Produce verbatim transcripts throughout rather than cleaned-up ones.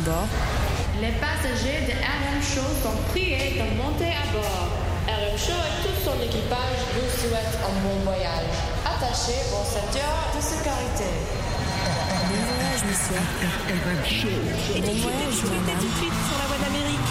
bord. Les passagers de R M Show sont priés de monter à bord. R M Show et tout son équipage vous souhaitent un bon voyage. Attachez vos ceintures de sécurité. Bon voyage, monsieur. R M Show. Bon voyage, madame. Tout de suite sur la voie d'Amérique.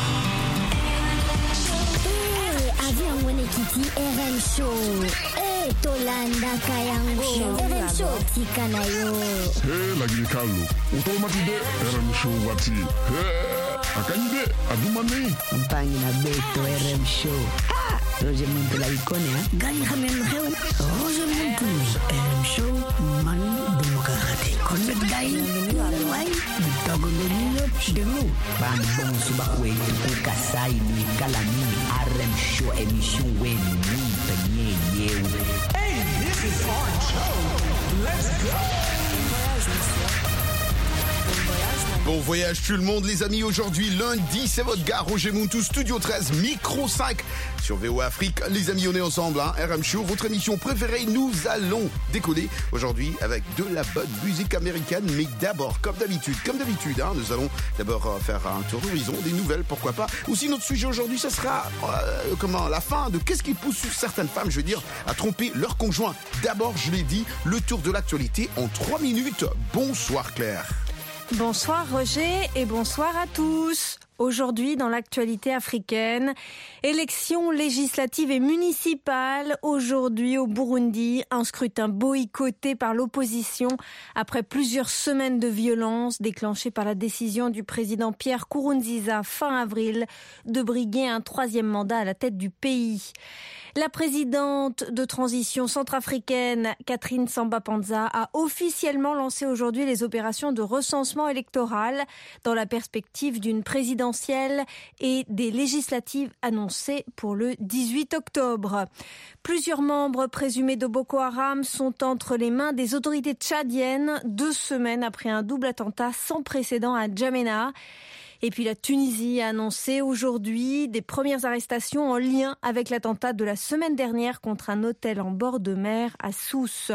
Eh, avion Wenekiti R M Show. Eh, Tolanda Kayango. R M Show tikanayo. Eh, lagi Carlo. Automatide R M Show wati. Eh, akanyide adumani. Mpangi na beto R M Show. Ah, Roger Muntu la ikone ha. Gani hamen heu. Roger Muntu. R M Show man demokrate. Konbet dai. Wai. Dogo lelilo demu. Ban bon subakwe tuku kasai ni kalami R M Show émission wen ni penye yew. Hey, this is our show. Let's go. Bon voyage tout le monde les amis, aujourd'hui lundi c'est votre gars Roger Muntu, Studio treize, Micro cinq sur V O A Afrique. Les amis on est ensemble, hein, R M Show, votre émission préférée, nous allons décoller aujourd'hui avec de la bonne musique américaine, mais d'abord comme d'habitude, comme d'habitude, hein, nous allons d'abord euh, faire un tour d'horizon, des nouvelles pourquoi pas. Aussi notre sujet aujourd'hui ça sera euh, comment la fin de qu'est-ce qui pousse certaines femmes, je veux dire, à tromper leur conjoint. D'abord je l'ai dit, le tour de l'actualité en trois minutes. Bonsoir Claire. Bonsoir Roger et bonsoir à tous. Aujourd'hui, dans l'actualité africaine, élections législatives et municipales. Aujourd'hui, au Burundi, un scrutin boycotté par l'opposition après plusieurs semaines de violence déclenchées par la décision du président Pierre Nkurunziza fin avril de briguer un troisième mandat à la tête du pays. La présidente de transition centrafricaine, Catherine Samba-Panza, a officiellement lancé aujourd'hui les opérations de recensement électoral dans la perspective d'une présidentielle et des législatives annoncées pour le dix-huit octobre. Plusieurs membres présumés de Boko Haram sont entre les mains des autorités tchadiennes deux semaines après un double attentat sans précédent à N'Djamena. Et puis la Tunisie a annoncé aujourd'hui des premières arrestations en lien avec l'attentat de la semaine dernière contre un hôtel en bord de mer à Sousse.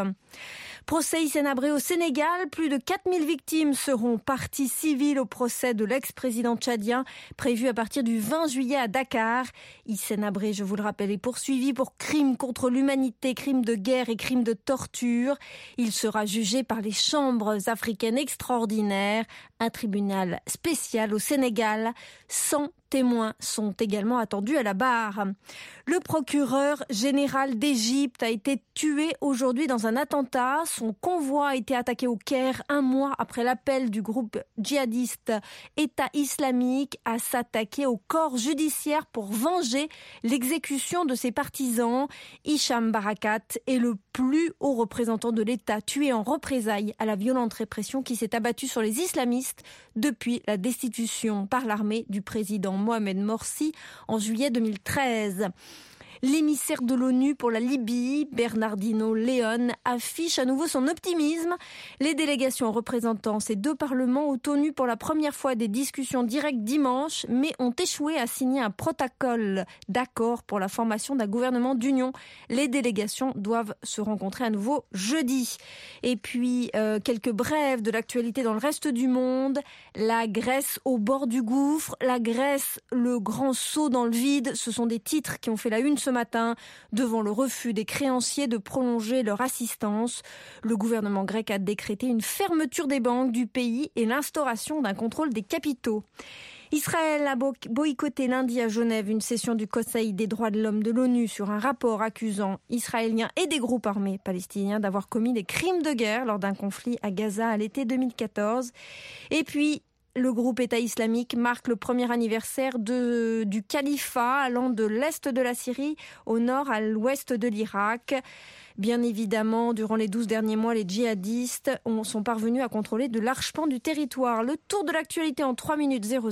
Procès Hissène Habré au Sénégal, plus de quatre mille victimes seront parties civiles au procès de l'ex-président tchadien prévu à partir du vingt juillet à Dakar. Hissène Habré, je vous le rappelle, est poursuivi pour crimes contre l'humanité, crimes de guerre et crimes de torture. Il sera jugé par les chambres africaines extraordinaires, un tribunal spécial au Sénégal. cent témoins sont également attendus à la barre. Le procureur général d'Égypte a été tué aujourd'hui dans un attentat. Son convoi a été attaqué au Caire un mois après l'appel du groupe djihadiste État islamique à s'attaquer au corps judiciaire pour venger l'exécution de ses partisans. Hicham Barakat est le plus haut représentant de l'État tué en représailles à la violente répression qui s'est abattue sur les islamistes depuis la destitution par l'armée du président Mohamed Morsi en juillet deux mille treize. L'émissaire de l'ONU pour la Libye, Bernardino León, affiche à nouveau son optimisme. Les délégations représentant ces deux parlements ont tenu pour la première fois des discussions directes dimanche, mais ont échoué à signer un protocole d'accord pour la formation d'un gouvernement d'union. Les délégations doivent se rencontrer à nouveau jeudi. Et puis, euh, quelques brèves de l'actualité dans le reste du monde. La Grèce au bord du gouffre, la Grèce, le grand saut dans le vide, ce sont des titres qui ont fait la une ce matin devant le refus des créanciers de prolonger leur assistance. Le gouvernement grec a décrété une fermeture des banques du pays et l'instauration d'un contrôle des capitaux. Israël a boycotté lundi à Genève une session du Conseil des droits de l'homme de l'ONU sur un rapport accusant Israéliens et des groupes armés palestiniens d'avoir commis des crimes de guerre lors d'un conflit à Gaza à l'été deux mille quatorze. Et puis, le groupe État islamique marque le premier anniversaire de, du califat allant de l'est de la Syrie au nord à l'ouest de l'Irak. Bien évidemment, durant les douze derniers mois, les djihadistes ont, sont parvenus à contrôler de larges pans du territoire. Le tour de l'actualité en trois minutes zéro zéro,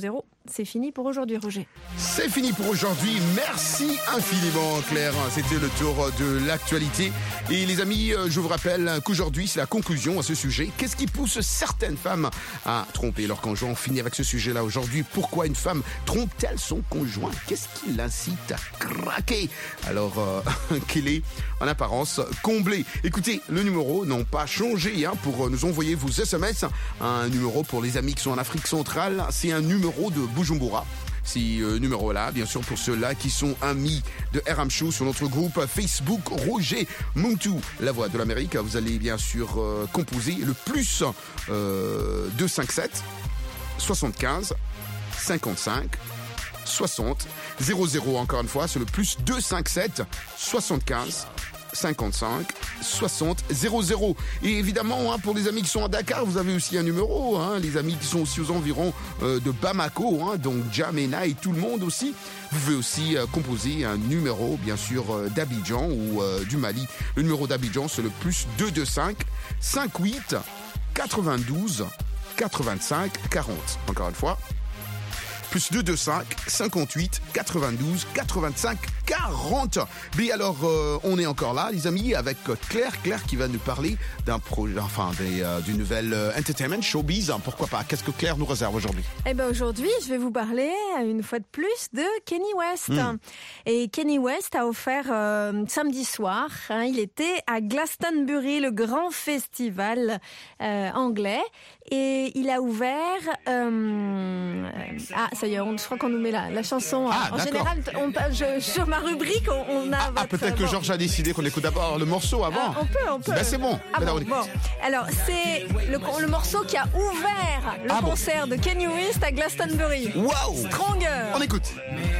c'est fini pour aujourd'hui, Roger. C'est fini pour aujourd'hui. Merci infiniment, Claire. C'était le tour de l'actualité. Et les amis, je vous rappelle qu'aujourd'hui, c'est la conclusion à ce sujet. Qu'est-ce qui pousse certaines femmes à tromper leur conjoint? On finit avec ce sujet-là aujourd'hui. Pourquoi une femme trompe-t-elle son conjoint? Qu'est-ce qui l'incite à craquer? Alors, euh, qu'il est en apparence comblé. Écoutez, le numéro n'a pas changé hein, pour nous envoyer vos S M S. Un numéro pour les amis qui sont en Afrique centrale, c'est un numéro de Bujumbura. C'est euh, numéro-là, bien sûr, pour ceux-là qui sont amis de R M Show sur notre groupe Facebook Roger Muntu, la voix de l'Amérique. Vous allez bien sûr euh, composer le plus euh, deux cinq sept soixante-quinze cinquante-cinq soixante zéro zéro. Encore une fois, c'est le plus deux cinq sept soixante-quinze cinquante-cinq soixante zéro zéro. Et évidemment, hein, pour les amis qui sont à Dakar, vous avez aussi un numéro. Hein, les amis qui sont aussi aux environs euh, de Bamako, hein, donc Djamena et tout le monde aussi. Vous pouvez aussi euh, composer un numéro, bien sûr, euh, d'Abidjan ou euh, du Mali. Le numéro d'Abidjan, c'est le plus deux deux cinq cinquante-huit quatre-vingt-douze quatre-vingt-cinq quarante. Encore une fois. Plus deux deux cinq cinquante-huit quatre-vingt-douze quatre-vingt-cinq quarante. Mais alors, euh, on est encore là, les amis, avec Claire. Claire qui va nous parler d'un projet, enfin, des, euh, d'une nouvelle euh, entertainment showbiz. Hein, pourquoi pas? Qu'est-ce que Claire nous réserve aujourd'hui? Eh ben aujourd'hui, je vais vous parler une fois de plus de Kanye West. Mm. Et Kanye West a offert euh, samedi soir. Hein, il était à Glastonbury, le grand festival euh, anglais, et il a ouvert. Euh, ah, ça y est, on, je crois qu'on nous met la, la chanson. Ah, en d'accord. général, on, je, sur ma rubrique, on, on a. Ah, votre, ah peut-être que bon. Georges a décidé qu'on écoute d'abord le morceau avant. Ah, on peut, on peut. Ben c'est bon. Ah, bon, bon. Alors, c'est le, le morceau qui a ouvert le ah, concert bon. de Kanye West à Glastonbury. Wow. Stronger. On écoute.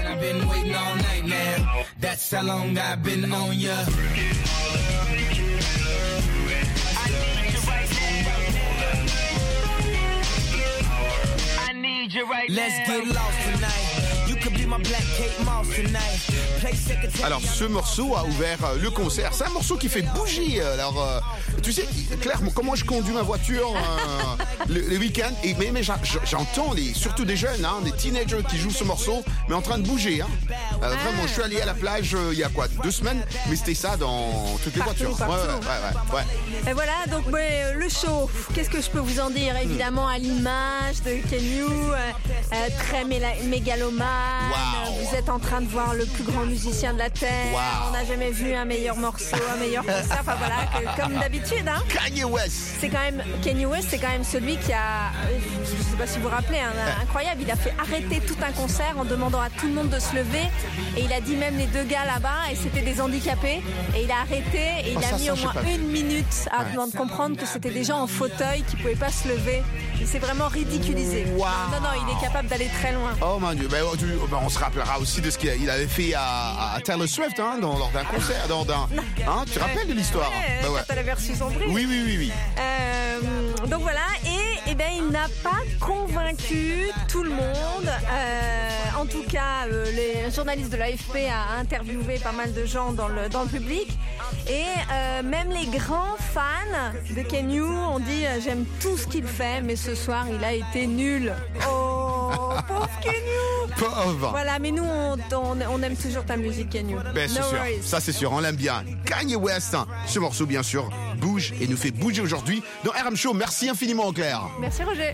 Let's get lost tonight. You could be my black Kate Moss tonight. Play secretary. Alors ce morceau a ouvert le concert. C'est un morceau qui fait bouger. Alors euh, tu sais, Claire, comment je conduis ma voiture euh, le, le week-end et mais, mais j'entends les, surtout des jeunes, hein, des teenagers qui jouent ce morceau, mais en train de bouger. Hein. Euh, vraiment, je suis allé à la plage euh, il y a quoi, deux semaines, mais c'était ça dans toutes les partout, voitures. Partout. Ouais, ouais, ouais, ouais. Et voilà, donc ouais, le show. Qu'est-ce que je peux vous en dire? Évidemment, à l'image de Kanye, euh, euh, très méla- mégalomane. Wow. Vous êtes en train de voir le plus grand musicien de la terre. Wow. On n'a jamais vu un meilleur morceau, un meilleur concert. Enfin voilà, que, comme d'habitude. Hein. Kanye West. C'est quand même Kanye West, c'est quand même celui qui a, je ne sais pas si vous vous rappelez, hein, incroyable. Il a fait arrêter tout un concert en demandant à tout le monde de se lever. Et il a dit même les deux gars là-bas, et c'était des handicapés. Et il a arrêté et il oh, a ça, mis ça, au moins une minute à ouais. de comprendre que c'était des gens en fauteuil qui ne pouvaient pas se lever. Il s'est vraiment ridiculisé. Wow. Non, non, il est capable d'aller très loin. Oh mon Dieu, ben, on se rappellera aussi de ce qu'il avait fait à, à Taylor Swift hein, dans, lors d'un concert. Dans, dans, hein, tu te rappelles de l'histoire? Ouais, ben ouais. Quand elle avait reçu son prix. Oui, oui, oui. oui. Euh, donc voilà, et, et ben, il n'a pas convaincu tout le monde. Euh, en tout cas, euh, les journalistes de l'A F P a interviewé pas mal de gens dans le, dans le public. Et euh, même les grands fans de Kanye ont dit euh, j'aime tout ce qu'il fait, mais ce soir il a été nul. Oh, pauvre Kanye. Pauvre. Voilà, mais nous on, on, on aime toujours ta musique, Kanye. Ben, c'est no sûr. worries. Ça c'est sûr, on l'aime bien. Kanye West, ce morceau bien sûr bouge et nous fait bouger aujourd'hui dans R M Show. Merci infiniment Claire. Merci Roger.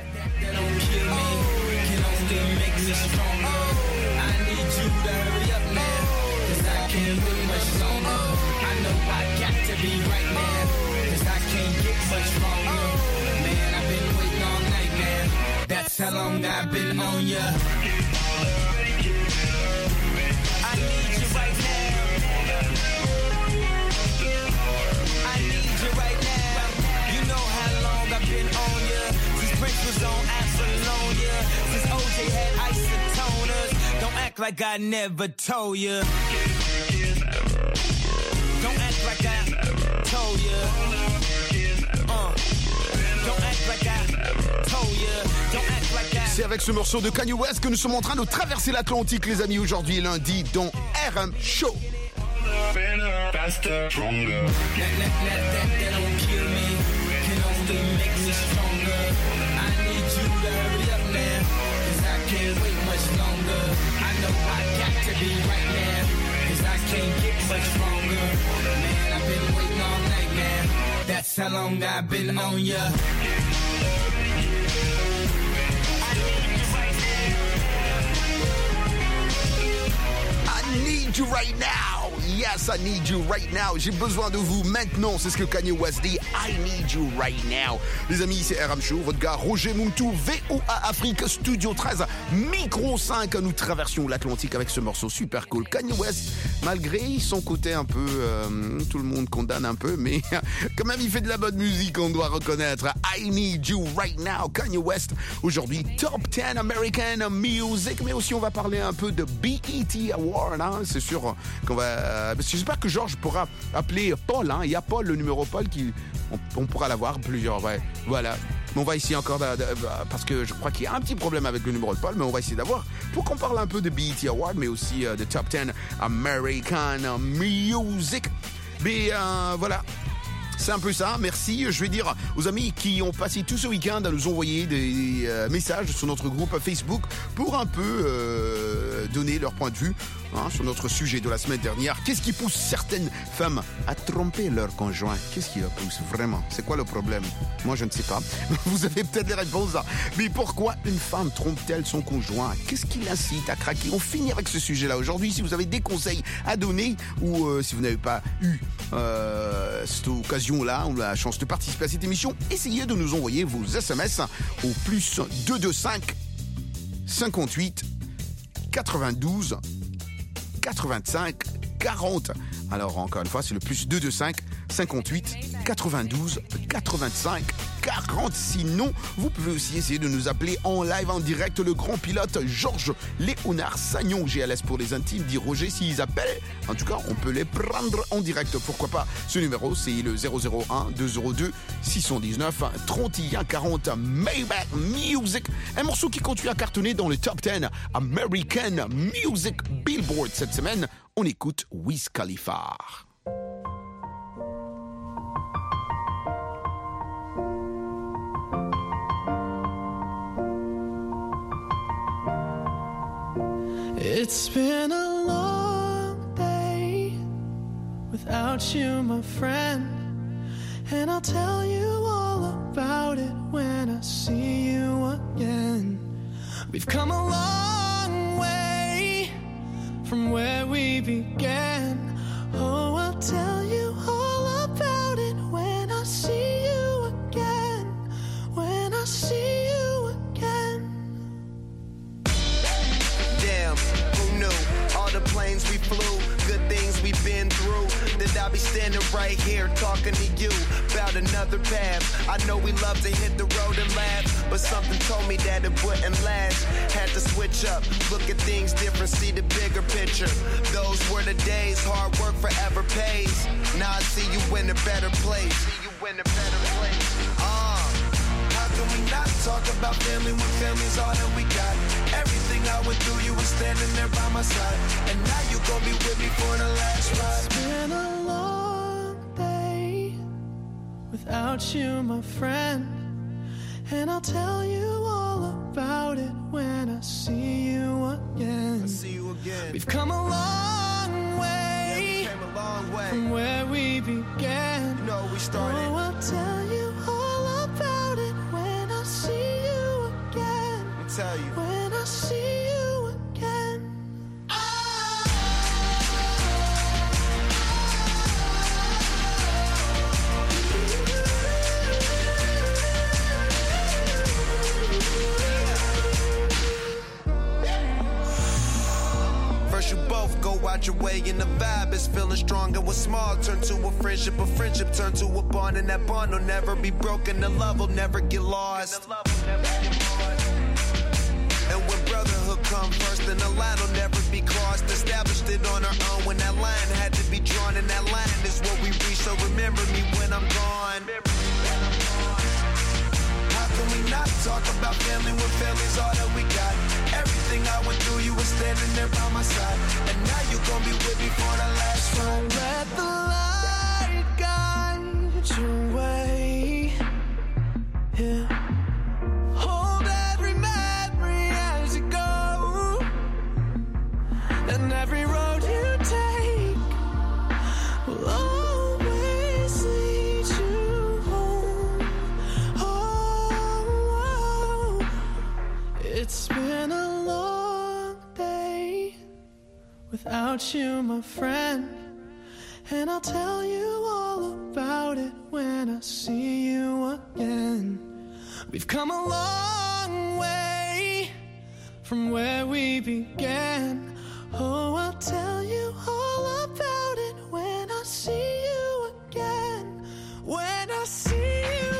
That's how long I've been on ya. I need you right now. I need you right now. You know how long I've been on ya. Since Prince was on Apollonia. Since O J had isotoners. Don't act like I never told ya. Don't act like I told ya. Uh. Don't act like I told ya. C'est avec ce morceau de Kanye West que nous sommes en train de traverser l'Atlantique, les amis, aujourd'hui, lundi, dans R M Show. Can't wait to be right now, cause I can't get much longer. Man, I've been waiting all night, man. That's how long I've been on ya. I need you right now. Yes, I need you right now. J'ai besoin de vous maintenant. C'est ce que Kanye West dit. I need you right now. Les amis, c'est R M Show. Votre gars Roger Muntu, V O A Afrique, Studio treize, Micro cinq. Nous traversions l'Atlantique avec ce morceau super cool. Kanye West, malgré son côté un peu... Euh, tout le monde condamne un peu, mais quand même, il fait de la bonne musique, on doit reconnaître. I need you right now. Kanye West, aujourd'hui, Top dix American Music. Mais aussi, on va parler un peu de B E T Award. Hein. C'est sûr qu'on va... J'espère que Georges pourra appeler Paul. Hein. Il y a Paul, le numéro Paul, qui on, on pourra l'avoir plusieurs. Ouais, voilà. Mais on va essayer encore de, de, parce que je crois qu'il y a un petit problème avec le numéro de Paul, mais on va essayer d'avoir pour qu'on parle un peu de B E T Award, mais aussi euh, de Top dix American Music. Mais euh, voilà. C'est un peu ça, merci. Je vais dire aux amis qui ont passé tout ce week-end à nous envoyer des euh, messages sur notre groupe Facebook pour un peu euh, donner leur point de vue hein, sur notre sujet de la semaine dernière. Qu'est-ce qui pousse certaines femmes à tromper leur conjoint? Qu'est-ce qui leur pousse vraiment? C'est quoi le problème? Moi, je ne sais pas. Vous avez peut-être les réponses. Hein. Mais pourquoi une femme trompe-t-elle son conjoint? Qu'est-ce qui l'incite à craquer? On finit avec ce sujet-là aujourd'hui. Si vous avez des conseils à donner ou euh, si vous n'avez pas eu euh, cette occasion là, on a la chance de participer à cette émission, essayez de nous envoyer vos S M S au plus deux deux cinq cinquante-huit quatre-vingt-douze quatre-vingt-cinq quarante. Alors encore une fois, c'est le plus deux deux cinq cinquante-huit quatre-vingt-douze quatre-vingt-cinq quarante. Sinon, vous pouvez aussi essayer de nous appeler en live, en direct. Le grand pilote Georges Léonard Sagnon, G L S pour les intimes, dit Roger, s'ils appellent, en tout cas, on peut les prendre en direct. Pourquoi pas? Ce numéro, c'est le zéro zéro un deux zéro deux six un neuf trente et un quarante. Maybach Music, un morceau qui continue à cartonner dans le top dix American Music Billboard cette semaine. On écoute Wiz Khalifa. It's been a long day without you, my friend, and I'll tell you all about it when I see you again. We've come a long way from where we began. Oh, I'll tell you all about it when I see you again, when I see you again. Damn, who knew? All the planes we flew, good things we've been through. That I'll be standing right here talking to you about another path. I know we love to hit the road and laugh, but something told me that it wouldn't last. Had to switch up, look at things different, see the bigger picture. Those were the days, hard work forever pays. Now I see you in a better place. See you in a better place. Uh, how can we not talk about family when family's all that we got? Everything I went through, you were standing there by my side, and now you gon' be with me for the last ride. It's been a long day without you, my friend, and I'll tell you all about it when I see you again. I see you again. We've come a long way, yeah, we came a long way from where we began. You know we started. Oh, I'll tell you all about it when I see you again. Let me tell you. When I see you again. First you both go out your way and the vibe is feeling strong. And what's small turn to a friendship, a friendship turn to a bond, and that bond will never be broken, the love will never get lost. And when brotherhood come first, then the line will never be crossed. Established it on our own when that line had to be drawn, and that line is what we reach. So remember me when I'm gone. How can we not talk about family when family's all that we got? Everything I went through, you were standing there by my side, and now you gon' be with me for the last ride. Let the light guide your way. Yeah. Hold every memory as you go, and every been a long day without you, my friend. And I'll tell you all about it when I see you again. We've come a long way from where we began. Oh, I'll tell you all about it when I see you again. When I see you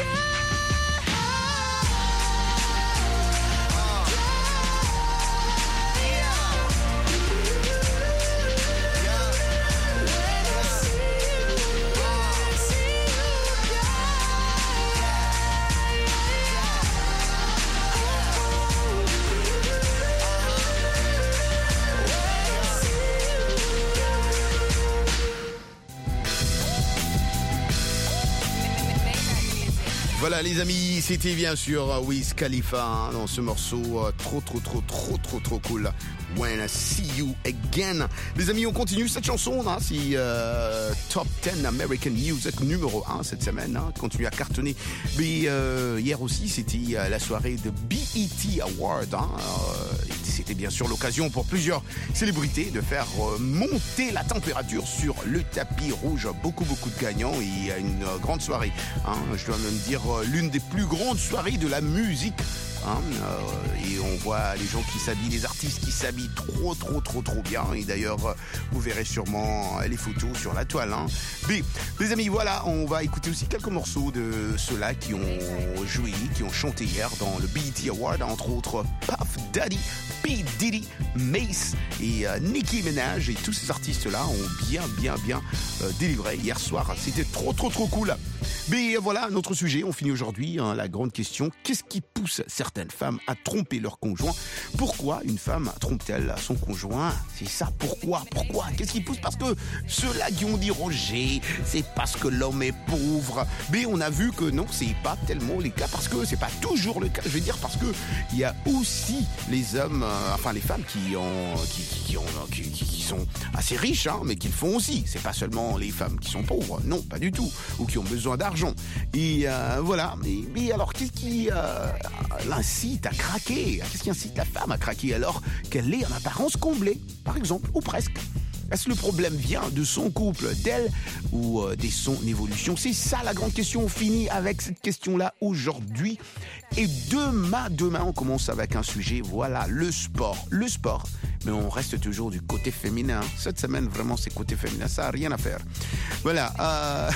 Voilà les amis, c'était bien sûr Wiz Khalifa hein, dans ce morceau euh, trop trop trop trop trop trop cool. When I See You Again. Les amis, on continue cette chanson, hein, c'est euh, Top dix American Music numéro un cette semaine, hein, continue à cartonner. Mais euh, hier aussi, c'était euh, la soirée de B E T Award. Hein, euh, c'était bien sûr l'occasion pour plusieurs célébrités de faire euh, monter la température sur le tapis rouge. Beaucoup beaucoup de gagnants et une euh, grande soirée. Hein, je dois même dire euh, l'une des plus grandes soirées de la musique. Hein, euh, et on voit les gens qui s'habillent, les artistes qui s'habillent trop trop trop trop bien. Et d'ailleurs euh, vous verrez sûrement les photos sur la toile. Hein. Mais les amis, voilà, on va écouter aussi quelques morceaux de ceux-là qui ont joué, qui ont chanté hier dans le B E T Award, entre autres Puff Daddy, P. Diddy, Mace et euh, Nicki Minaj. Et tous ces artistes-là ont bien bien bien euh, délivré hier soir. C'était trop trop trop cool. Mais voilà, notre sujet, on finit aujourd'hui, hein, la grande question, qu'est-ce qui pousse certaines femmes à tromper leur conjoint? Pourquoi une femme trompe-t-elle son conjoint? C'est ça, pourquoi? Pourquoi? Qu'est-ce qui pousse? Parce que ceux-là qui ont dit Roger, c'est parce que l'homme est pauvre. Mais on a vu que non, c'est pas tellement le cas, parce que c'est pas toujours le cas, je veux dire, parce que il y a aussi les hommes, euh, enfin les femmes qui ont, qui, qui, qui ont, qui, qui, qui sont assez riches, hein, mais qui le font aussi. C'est pas seulement les femmes qui sont pauvres, non, pas du tout, ou qui ont besoin d'argent. Et euh, voilà, mais, mais alors qu'est-ce qui euh, l'incite à craquer? Qu'est-ce qui incite la femme à craquer alors qu'elle est en apparence comblée, par exemple, ou presque? Est-ce que le problème vient de son couple, d'elle, ou euh, de son évolution? C'est ça la grande question. On finit avec cette question-là aujourd'hui. Et demain, demain, on commence avec un sujet, voilà, le sport. Le sport, mais on reste toujours du côté féminin. Cette semaine, vraiment, c'est côté féminin, ça n'a rien à faire. Voilà. Euh...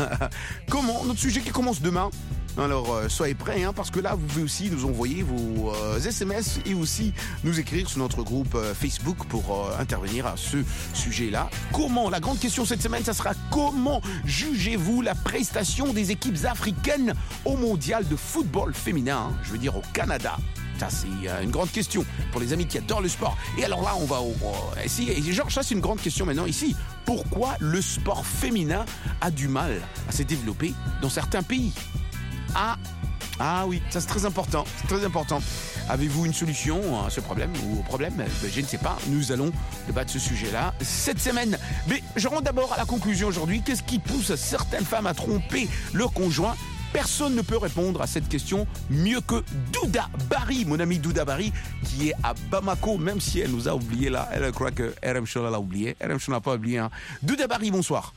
Comment? Notre sujet qui commence demain. Alors, euh, soyez prêts, hein, parce que là, vous pouvez aussi nous envoyer vos euh, S M S et aussi nous écrire sur notre groupe euh, Facebook pour euh, intervenir à ce sujet-là. Comment? La grande question cette semaine, ça sera comment jugez-vous la prestation des équipes africaines au mondial de football féminin, hein, je veux dire au Canada? Ça, c'est euh, une grande question pour les amis qui adorent le sport. Et alors là, on va au, au, ici, et Georges, ça c'est une grande question maintenant ici. Pourquoi le sport féminin a du mal à se développer dans certains pays? Ah, ah oui, ça c'est très important, c'est très important. Avez-vous une solution à ce problème ou au problème? Ben, je ne sais pas, nous allons débattre ce sujet-là cette semaine. Mais je rentre d'abord à la conclusion aujourd'hui. Qu'est-ce qui pousse certaines femmes à tromper leur conjoint? Personne ne peut répondre à cette question mieux que Douda Barry, mon ami Douda Barry, qui est à Bamako, même si elle nous a oublié là. Elle croit que R M Show l'a oublié. R M Show n'a pas oublié. Hein. Douda Barry, bonsoir.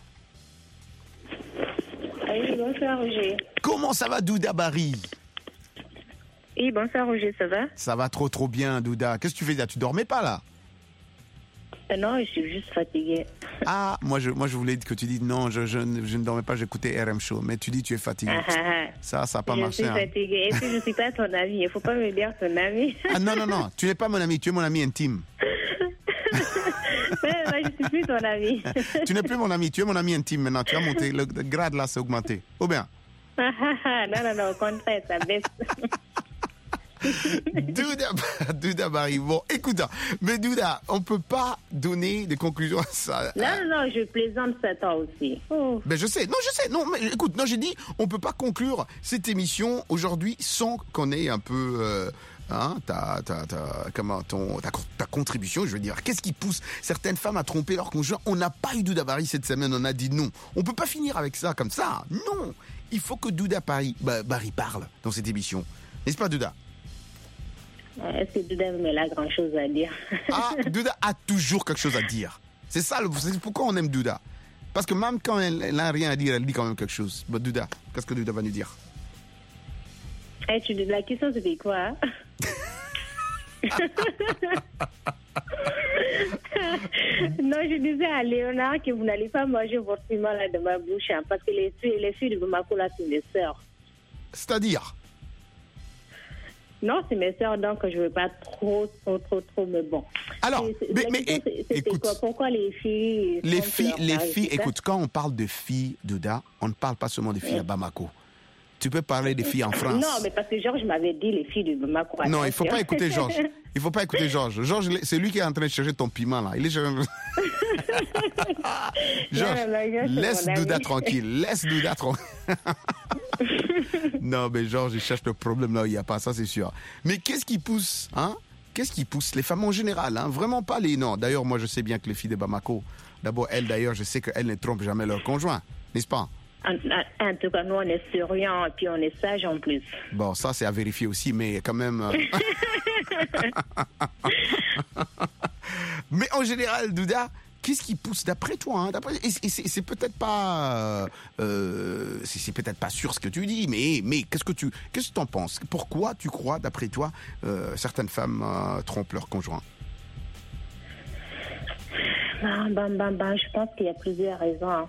Oui, bonsoir Roger. Comment ça va Douda Barry? Oui, bonsoir Roger, ça va? Ça va trop trop bien Douda. Qu'est-ce que tu fais là? Tu dormais pas là? euh, Non, je suis juste fatiguée. Ah, moi je, moi je voulais que tu dises non, je, je, je ne dormais pas, j'écoutais R M Show. Mais tu dis tu es fatiguée. Ah, ah, ah. Ça, ça n'a pas je marché. Je suis hein. fatiguée. Et puis je ne suis pas ton ami. Il ne faut pas me dire ton ami. Ah non, non, non. Tu n'es pas mon ami, tu es mon ami intime. Ouais, moi, je ne suis plus ton ami. Tu n'es plus mon ami, tu es mon ami intime maintenant. Tu as monté, le grade là s'est augmenté. Ou bien? Ah, ah, non, non, non, au contraire, ça baisse. Douda, Douda Barry. Bon, écoute, mais Douda, on peut pas donner des conclusions à ça. Non, non, non, je plaisante ça toi aussi. Oh. Ben je sais, non, je sais, non, mais écoute, non, j'ai dit, on peut pas conclure cette émission aujourd'hui sans qu'on ait un peu, euh, hein, ta, ta, ta, comment, ton, ta, ta contribution, je veux dire. Qu'est-ce qui pousse certaines femmes à tromper leur conjoint? On n'a pas eu Douda Barry cette semaine, on a dit non. On peut pas finir avec ça comme ça, non. Il faut que Douda Barry, bah, Barry parle dans cette émission, n'est-ce pas Douda? Est-ce que Douda me a grand chose à dire? Ah, Douda a toujours quelque chose à dire. C'est ça, c'est pourquoi on aime Douda. Parce que même quand elle n'a rien à dire, elle dit quand même quelque chose. Bon, Douda, qu'est-ce que Douda va nous dire? Hey, tu, la question, c'était quoi? Hein? Non, je disais à Léonard que vous n'allez pas manger votre piment là de ma bouche, hein, parce que les filles, les filles de Bamako là, c'est mes sœurs. C'est-à-dire? Non, c'est mes sœurs, donc je ne veux pas trop, trop, trop, trop, mais bon. Alors, c'est, mais, mais question, c'était écoute, quoi? Pourquoi les filles... Les filles, les mari, filles écoute, quand on parle de filles, Douda, on ne parle pas seulement des filles à Bamako. Tu peux parler des filles en France. Non, mais parce que Georges m'avait dit les filles de Bamako. Non, il ne faut pas écouter Georges. Il ne faut pas écouter Georges. Georges, c'est lui qui est en train de chercher ton piment, là. Il est... Georges, non, non, laisse Douda tranquille. Laisse Douda tranquille. Non, mais Georges, il cherche le problème là où il n'y a pas, ça c'est sûr. Mais qu'est-ce qui pousse, hein? Qu'est-ce qui pousse les femmes en général, hein? Vraiment pas les... Non, d'ailleurs, moi je sais bien que les filles de Bamako, d'abord, elles d'ailleurs, je sais qu'elles ne trompent jamais leur conjoint, n'est-ce pas? En, en, en tout cas, nous, on est souriants et puis on est sages en plus. Bon, ça, c'est à vérifier aussi, mais quand même... Euh... Mais en général, Douda, qu'est-ce qui pousse d'après toi, hein, d'après... Et c'est, c'est, c'est peut-être pas... Euh, c'est, c'est peut-être pas sûr ce que tu dis, mais, mais qu'est-ce que tu qu'est-ce que t'en penses? Pourquoi tu crois, d'après toi, euh, certaines femmes euh, trompent leur conjoint? Ben, ben, ben, ben, je pense qu'il y a plusieurs raisons, hein.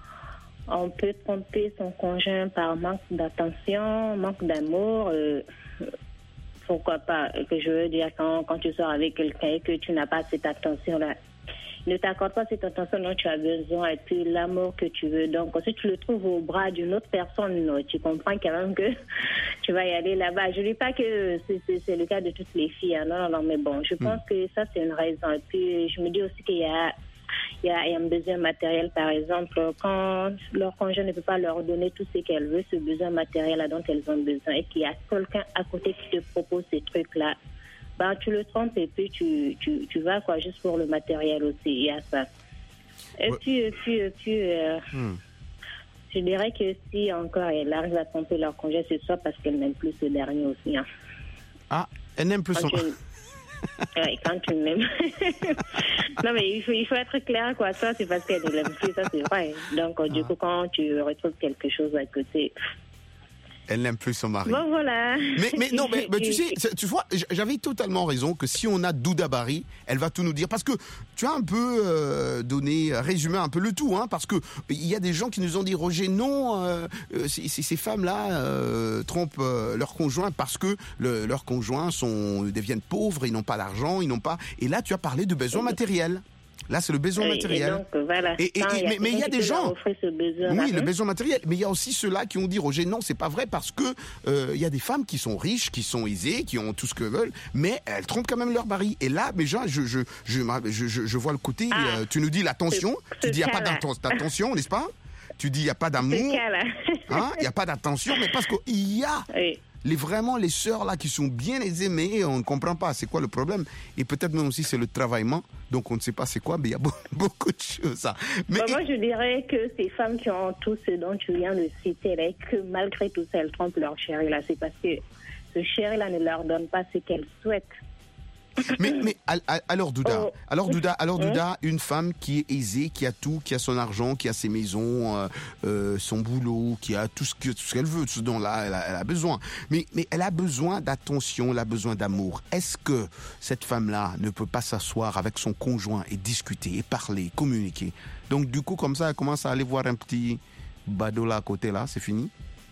On peut tromper son conjoint par manque d'attention, manque d'amour. Euh, pourquoi pas, que je veux dire, quand, quand tu sors avec quelqu'un et que tu n'as pas cette attention-là, ne t'accorde pas cette attention dont tu as besoin et puis l'amour que tu veux. Donc, si tu le trouves au bras d'une autre personne, non, tu comprends quand même que tu vas y aller là-bas. Je ne dis pas que c'est, c'est, c'est le cas de toutes les filles, hein. Non, non, non, mais bon, je pense mmh. que ça, c'est une raison. Et puis, je me dis aussi qu'il y a Il y, a, il y a un besoin matériel, par exemple, quand leur conjoint ne peut pas leur donner tout ce qu'elle veut, ce besoin matériel dont elles ont besoin, et qu'il y a quelqu'un à côté qui te propose ces trucs-là, ben, tu le trompes et puis tu, tu, tu vas quoi, juste pour le matériel aussi, il y a ça. Et ouais. puis, et puis, et puis euh, hmm. je dirais que si encore elle arrive à tromper leur conjoint, c'est soit parce qu'elle n'aime plus ce dernier aussi. Hein. Ah, elle n'aime plus son... Tu... Ouais, quand tu m'aimes. Non, mais il faut, il faut être clair, quoi. Ça, c'est parce qu'elle ne l'aime plus, ça, c'est vrai. Donc, ah. du coup, quand tu retrouves quelque chose à côté... Elle n'aime plus son mari. Bon, voilà. Mais, mais non, mais, mais tu sais, tu vois, j'avais totalement raison que si on a Douda Barry, elle va tout nous dire. Parce que tu as un peu euh, donné, résumé un peu le tout, hein, parce que il y a des gens qui nous ont dit, Roger, non, euh, ces, ces femmes-là euh, trompent euh, leurs conjoints parce que le, leurs conjoints sont, deviennent pauvres, ils n'ont pas d'argent, ils n'ont pas... Et là, tu as parlé de besoins matériels. Là, c'est le besoin oui, matériel. Et donc, voilà. Et, et, et, mais il y a des gens. Oui, le besoin matériel. Mais il y a aussi ceux-là qui ont dit, Roger, non, c'est pas vrai parce que euh, il y a des femmes qui sont riches, qui sont aisées, qui ont tout ce qu'elles veulent, mais elles trompent quand même leur mari. Et là, déjà, je je je je, je, je vois le côté. Ah, euh, tu nous dis l'attention. Tu dis il y a pas d'attention, n'est-ce pas? Tu dis il y a pas d'amour. Hein? Il y a pas d'attention, mais parce qu'il y a. Oui. Les, vraiment les sœurs là qui sont bien aisées, mais on ne comprend pas c'est quoi le problème. Et peut-être même aussi c'est le travaillement, donc on ne sait pas c'est quoi, mais il y a beaucoup de choses. Ça. Mais bah, moi je dirais que ces femmes qui ont tout ce dont tu viens de citer, là, que malgré tout ça elles trompent leur chéri là, c'est parce que ce chéri là ne leur donne pas ce qu'elles souhaitent. Mais, mais alors Douda, oh. alors Douda, alors Douda, une femme qui est aisée, qui a tout, qui a son argent, qui a ses maisons, euh, euh, son boulot, qui a tout ce, que, tout ce qu'elle veut, tout ce dont là elle a, elle a besoin. Mais, mais elle a besoin d'attention, elle a besoin d'amour. Est-ce que cette femme-là ne peut pas s'asseoir avec son conjoint et discuter, et parler, communiquer? Donc du coup, comme ça, elle commence à aller voir un petit badaud là à côté là, c'est fini?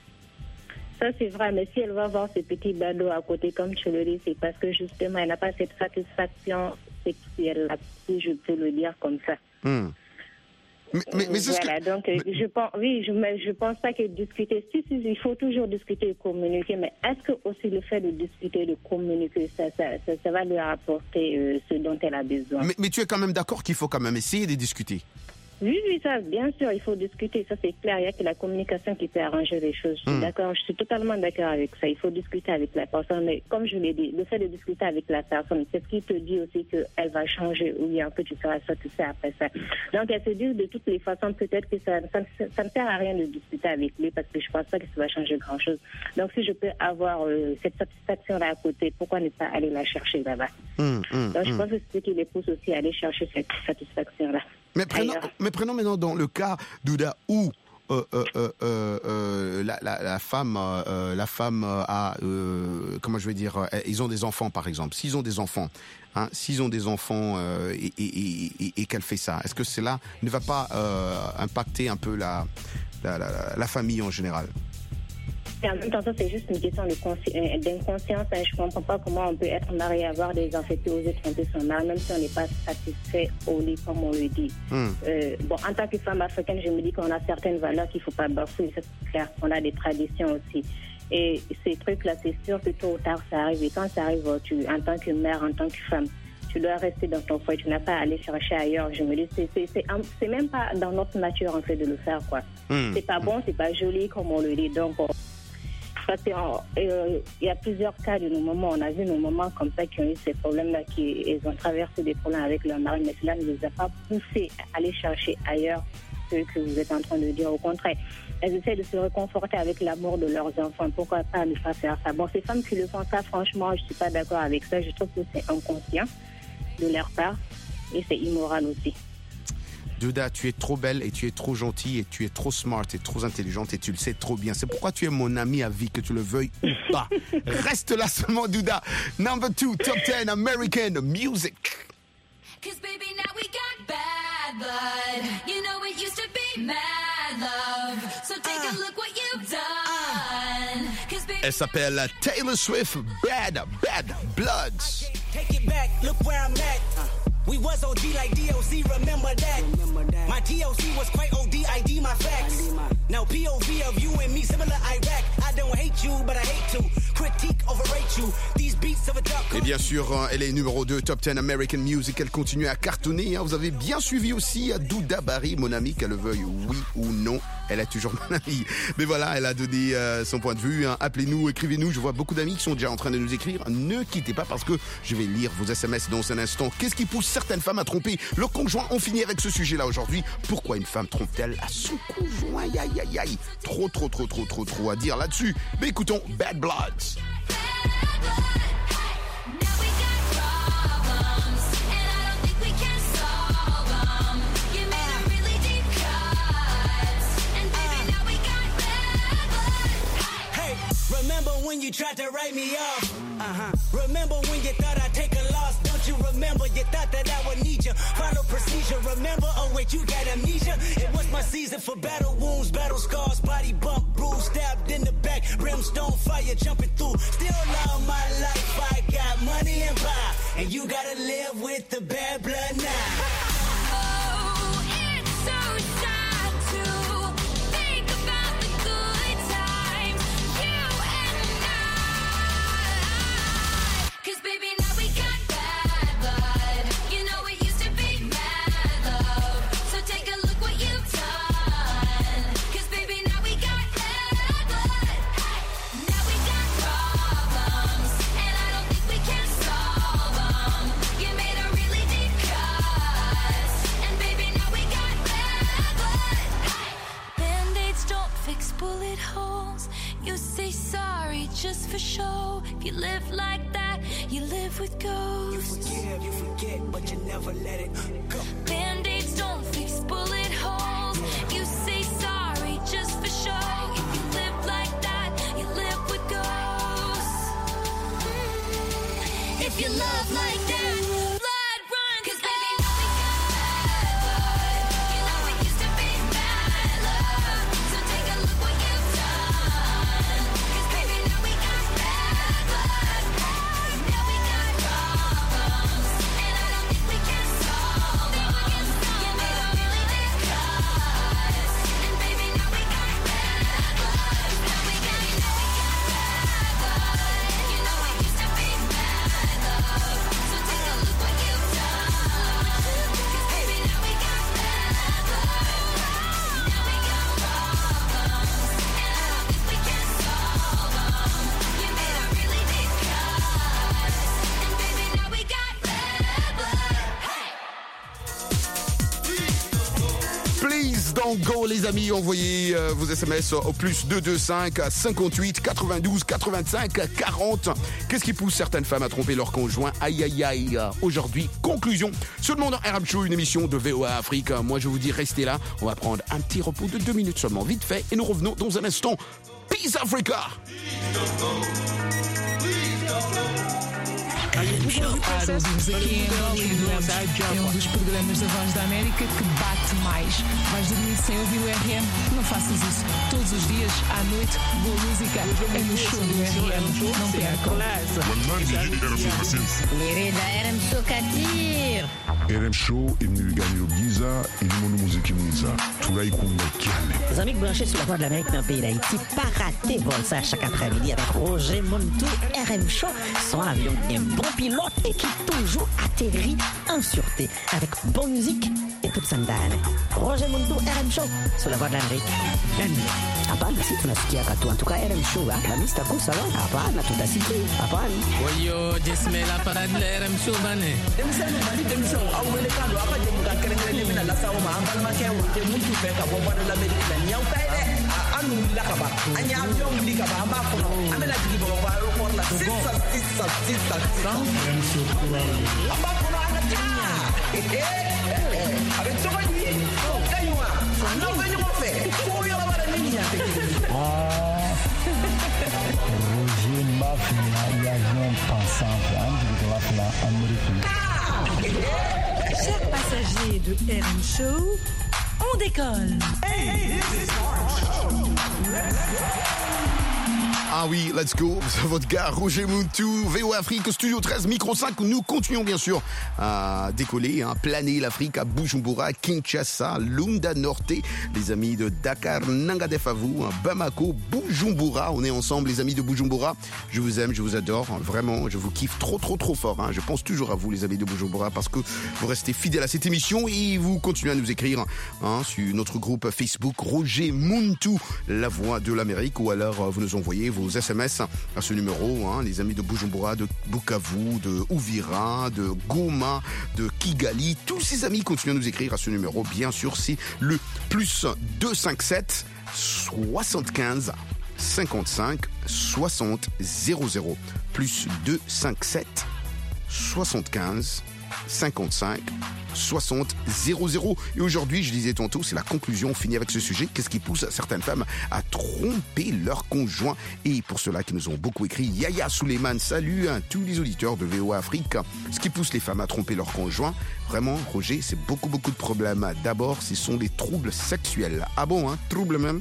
Ça, c'est vrai, mais si elle va voir ce petit badaud à côté, comme tu le dis, c'est parce que justement, elle n'a pas cette satisfaction sexuelle, si je peux le dire comme ça. Mmh. Mais, mais, mais c'est voilà, ce que... donc mais... je pense, oui, je ne je pense pas que discuter, si, si, il faut toujours discuter et communiquer, mais est-ce que aussi le fait de discuter, de communiquer, ça, ça, ça, ça va lui apporter euh, ce dont elle a besoin? Mais, mais tu es quand même d'accord qu'il faut quand même essayer de discuter? Oui, oui, ça, bien sûr, il faut discuter, ça c'est clair, il n'y a que la communication qui peut arranger les choses. Je suis Mm. d'accord, je suis totalement d'accord avec ça, il faut discuter avec la personne, mais comme je l'ai dit, le fait de discuter avec la personne, c'est ce qui te dit aussi qu'elle va changer ou bien que tu seras satisfait après ça. Donc elle se dit de toutes les façons, peut-être que ça, ça, ça ne sert à rien de discuter avec lui parce que je pense pas que ça va changer grand-chose. Donc si je peux avoir euh, cette satisfaction-là à côté, pourquoi ne pas aller la chercher là-bas? Mm, mm, Donc je mm. pense que c'est ce qui les pousse aussi à aller chercher cette satisfaction-là. Mais prenons, Ailleurs. mais prenons maintenant dans le cas d'Ouda où euh, euh, euh, euh, la, la, la femme, euh, la femme a, euh, comment je vais dire, euh, ils ont des enfants par exemple. S'ils ont des enfants, hein, s'ils ont des enfants euh, et, et, et, et qu'elle fait ça, est-ce que cela ne va pas euh, impacter un peu la, la, la, la famille en général? Et en même temps, ça, c'est juste une question de consci- d'inconscience. Hein. Je ne comprends pas comment on peut être marié, avoir des enfants et oser tromper son mari, même si on n'est pas satisfait au lit, comme on le dit. Mm. Euh, bon, en tant que femme africaine, je me dis qu'on a certaines valeurs qu'il ne faut pas bafouer, ça c'est clair. On a des traditions aussi. Et ces trucs-là, c'est sûr que tôt ou tard, ça arrive. Et quand ça arrive, tu, en tant que mère, en tant que femme, tu dois rester dans ton foyer, tu n'as pas à aller chercher ailleurs. Je me dis, c'est, c'est, c'est, c'est même pas dans notre nature, en fait, de le faire, quoi. Mm. C'est pas bon, c'est pas joli, comme on le dit. Donc, on, parce qu'il euh, y a plusieurs cas de nos mamans. On a vu nos mamans comme ça qui ont eu ces problèmes-là, qui ils ont traversé des problèmes avec leur mari, mais cela ne les a pas poussés à aller chercher ailleurs ce que vous êtes en train de dire. Au contraire, elles essaient de se réconforter avec l'amour de leurs enfants. Pourquoi pas ne pas faire ça? Bon, ces femmes qui le font ça, franchement, je ne suis pas d'accord avec ça. Je trouve que c'est inconscient de leur part et c'est immoral aussi. Douda, tu es trop belle et tu es trop gentille et tu es trop smart et trop intelligente et tu le sais trop bien. C'est pourquoi tu es mon ami à vie, que tu le veuilles ou pas. Reste là seulement, Douda. Number two, top ten American music. Cause baby, now we got bad blood. You know it used to be mad love. So take a look what you've done. Cause baby, Elle s'appelle Taylor Swift, Bad, Bad Bloods. Take it back, look where I'm at. We was O G like D O C, remember that. My D O C was quite O D, I D my facts. Now P O V of you and me, similar Iraq. I don't hate you, but I hate to critique, overrate you. These beats of a dark. Et bien sûr, hein, elle est numéro deux, top ten American Music. Elle continue à cartonner. Hein. Vous avez bien suivi aussi Douda Barry, mon amie, qu'elle le veuille oui ou non. Elle est toujours mon amie. Mais voilà, elle a donné euh, son point de vue. Hein. Appelez-nous, écrivez-nous. Je vois beaucoup d'amis qui sont déjà en train de nous écrire. Ne quittez pas parce que je vais lire vos S M S dans un instant. Qu'est-ce qui pousse certaines femmes à tromper leur conjoint? On finit avec ce sujet-là aujourd'hui. Pourquoi une femme trompe-t-elle à son conjoint? Aïe, aïe, aïe, aïe. Trop, trop, trop, trop, trop, trop à dire là-dessus. Mais écoutons Bad Bloods. Remember when you tried to write me off? Uh-huh. Remember when you thought I'd take a loss? Don't you remember? You thought that I would need you. Follow procedure. Remember? Oh wait, you got amnesia. It was my season for battle wounds, battle scars, body bump, bruise, stabbed in the back, brimstone fire jumping through. Still love my life. I got money and power, and you gotta live with the bad blood now. Bullet holes, you say sorry just for show. If you live like that, you live with ghosts. You forgive, you forget, but you never let it go. Band-aids don't fix bullet holes. You say sorry just for show. If you live like that, you live with ghosts. If you love like that, blood run. Cause baby, now we got bad blood. You know it used to be bad love. So take a look what you've done. Cause baby, now we got bad blood. Now we got problems, and I don't think we can solve them. You made a really big cut, and baby, now we got bad blood. Now we got, now we got bad blood. You know it used to be bad love. So take Don't Go, les amis. Envoyez euh, vos S M S au plus deux deux cinq cinquante-huit quatre-vingt-douze quatre-vingt-cinq quarante. Qu'est-ce qui pousse certaines femmes à tromper leur conjoint? Aïe, aïe, aïe. Aujourd'hui, conclusion. Seulement dans R M Show, une émission de V O A Afrique. Moi, je vous dis, restez là. On va prendre un petit repos de deux minutes seulement, vite fait. Et nous revenons dans un instant. Peace Africa! Para ouvimos aqui em Angola e Duemos é um dos programas da Voz da América que bate mais. Vais dormir sem ouvir o R M? Não faças isso. Todos os dias, à noite, boa música é no show do R M. Não percam. Lirida R M Show Katir. R M Show imnigani Giza et le monde musique Giza. Tulai Kunga Kiane. Les amis branchés sur la Voix de l'Amérique dans le pays d'Haïti, pas rater vol ça chaque après-midi avec Roger Montou, R M Show, son avion un bon pilote et qui toujours atterrit en sûreté avec bonne musique et toute sa ndane. Roger Montou, R M Show, sur la Voix de l'Amérique. Hapana, si tunasikia katu. En tout cas, R M Show, la mista kusa lo. Hapana, tutasikia. Hapana. Oyo, jesmela para de R M Show bane. Demisano bali demisano awele kando apa je muka kere kere mina la sawo ma ambal ma ke wote muntu be ka bo bana la America la nyau kai de anu la ka ba anya avion li ka ba amba ko amela digi bo ba aeroport la sisa sisa sisa R M Show amba ko na ana tinya eh avec so bani kaywa no venyo mo fe ko yo la bara niña Roger Mafia y avion pensant de la Amérique. Chers passagers de R M Show, on décolle. Hey, this is our show. Let's go. Ah oui, let's go. C'est votre gars Roger Montou, V O Afrique, Studio treize, Micro cinq. Nous continuons bien sûr à décoller, à planer l'Afrique, à Bujumbura, Kinshasa, Lunda Norte, les amis de Dakar, Nangadefavu, Bamako, Bujumbura. On est ensemble, les amis de Bujumbura. Je vous aime, je vous adore. Vraiment, je vous kiffe trop, trop, trop fort. Hein. Je pense toujours à vous, les amis de Bujumbura, parce que vous restez fidèles à cette émission et vous continuez à nous écrire hein, sur notre groupe Facebook Roger Montou, la voix de l'Amérique, ou alors vous nous envoyez vos S M S à ce numéro, hein, les amis de Bujumbura, de Bukavu, de Uvira, de Goma, de Kigali. Tous ces amis continuent à nous écrire à ce numéro. Bien sûr, c'est le plus deux cent cinquante-sept soixante-quinze cinquante-cinq soixante zéro zéro. Plus deux cent cinquante-sept soixante-quinze cinquante-cinq soixante zéro zéro. Et aujourd'hui, je disais tantôt, c'est la conclusion. On finit avec ce sujet. Qu'est-ce qui pousse certaines femmes à tromper leur conjoint? Et pour ceux-là qui nous ont beaucoup écrit, Yaya Suleiman, salut à tous les auditeurs de V O A Afrique. Ce qui pousse les femmes à tromper leur conjoint, vraiment, Roger, c'est beaucoup, beaucoup de problèmes. D'abord, ce sont les troubles sexuels. Ah bon, hein? Troubles même?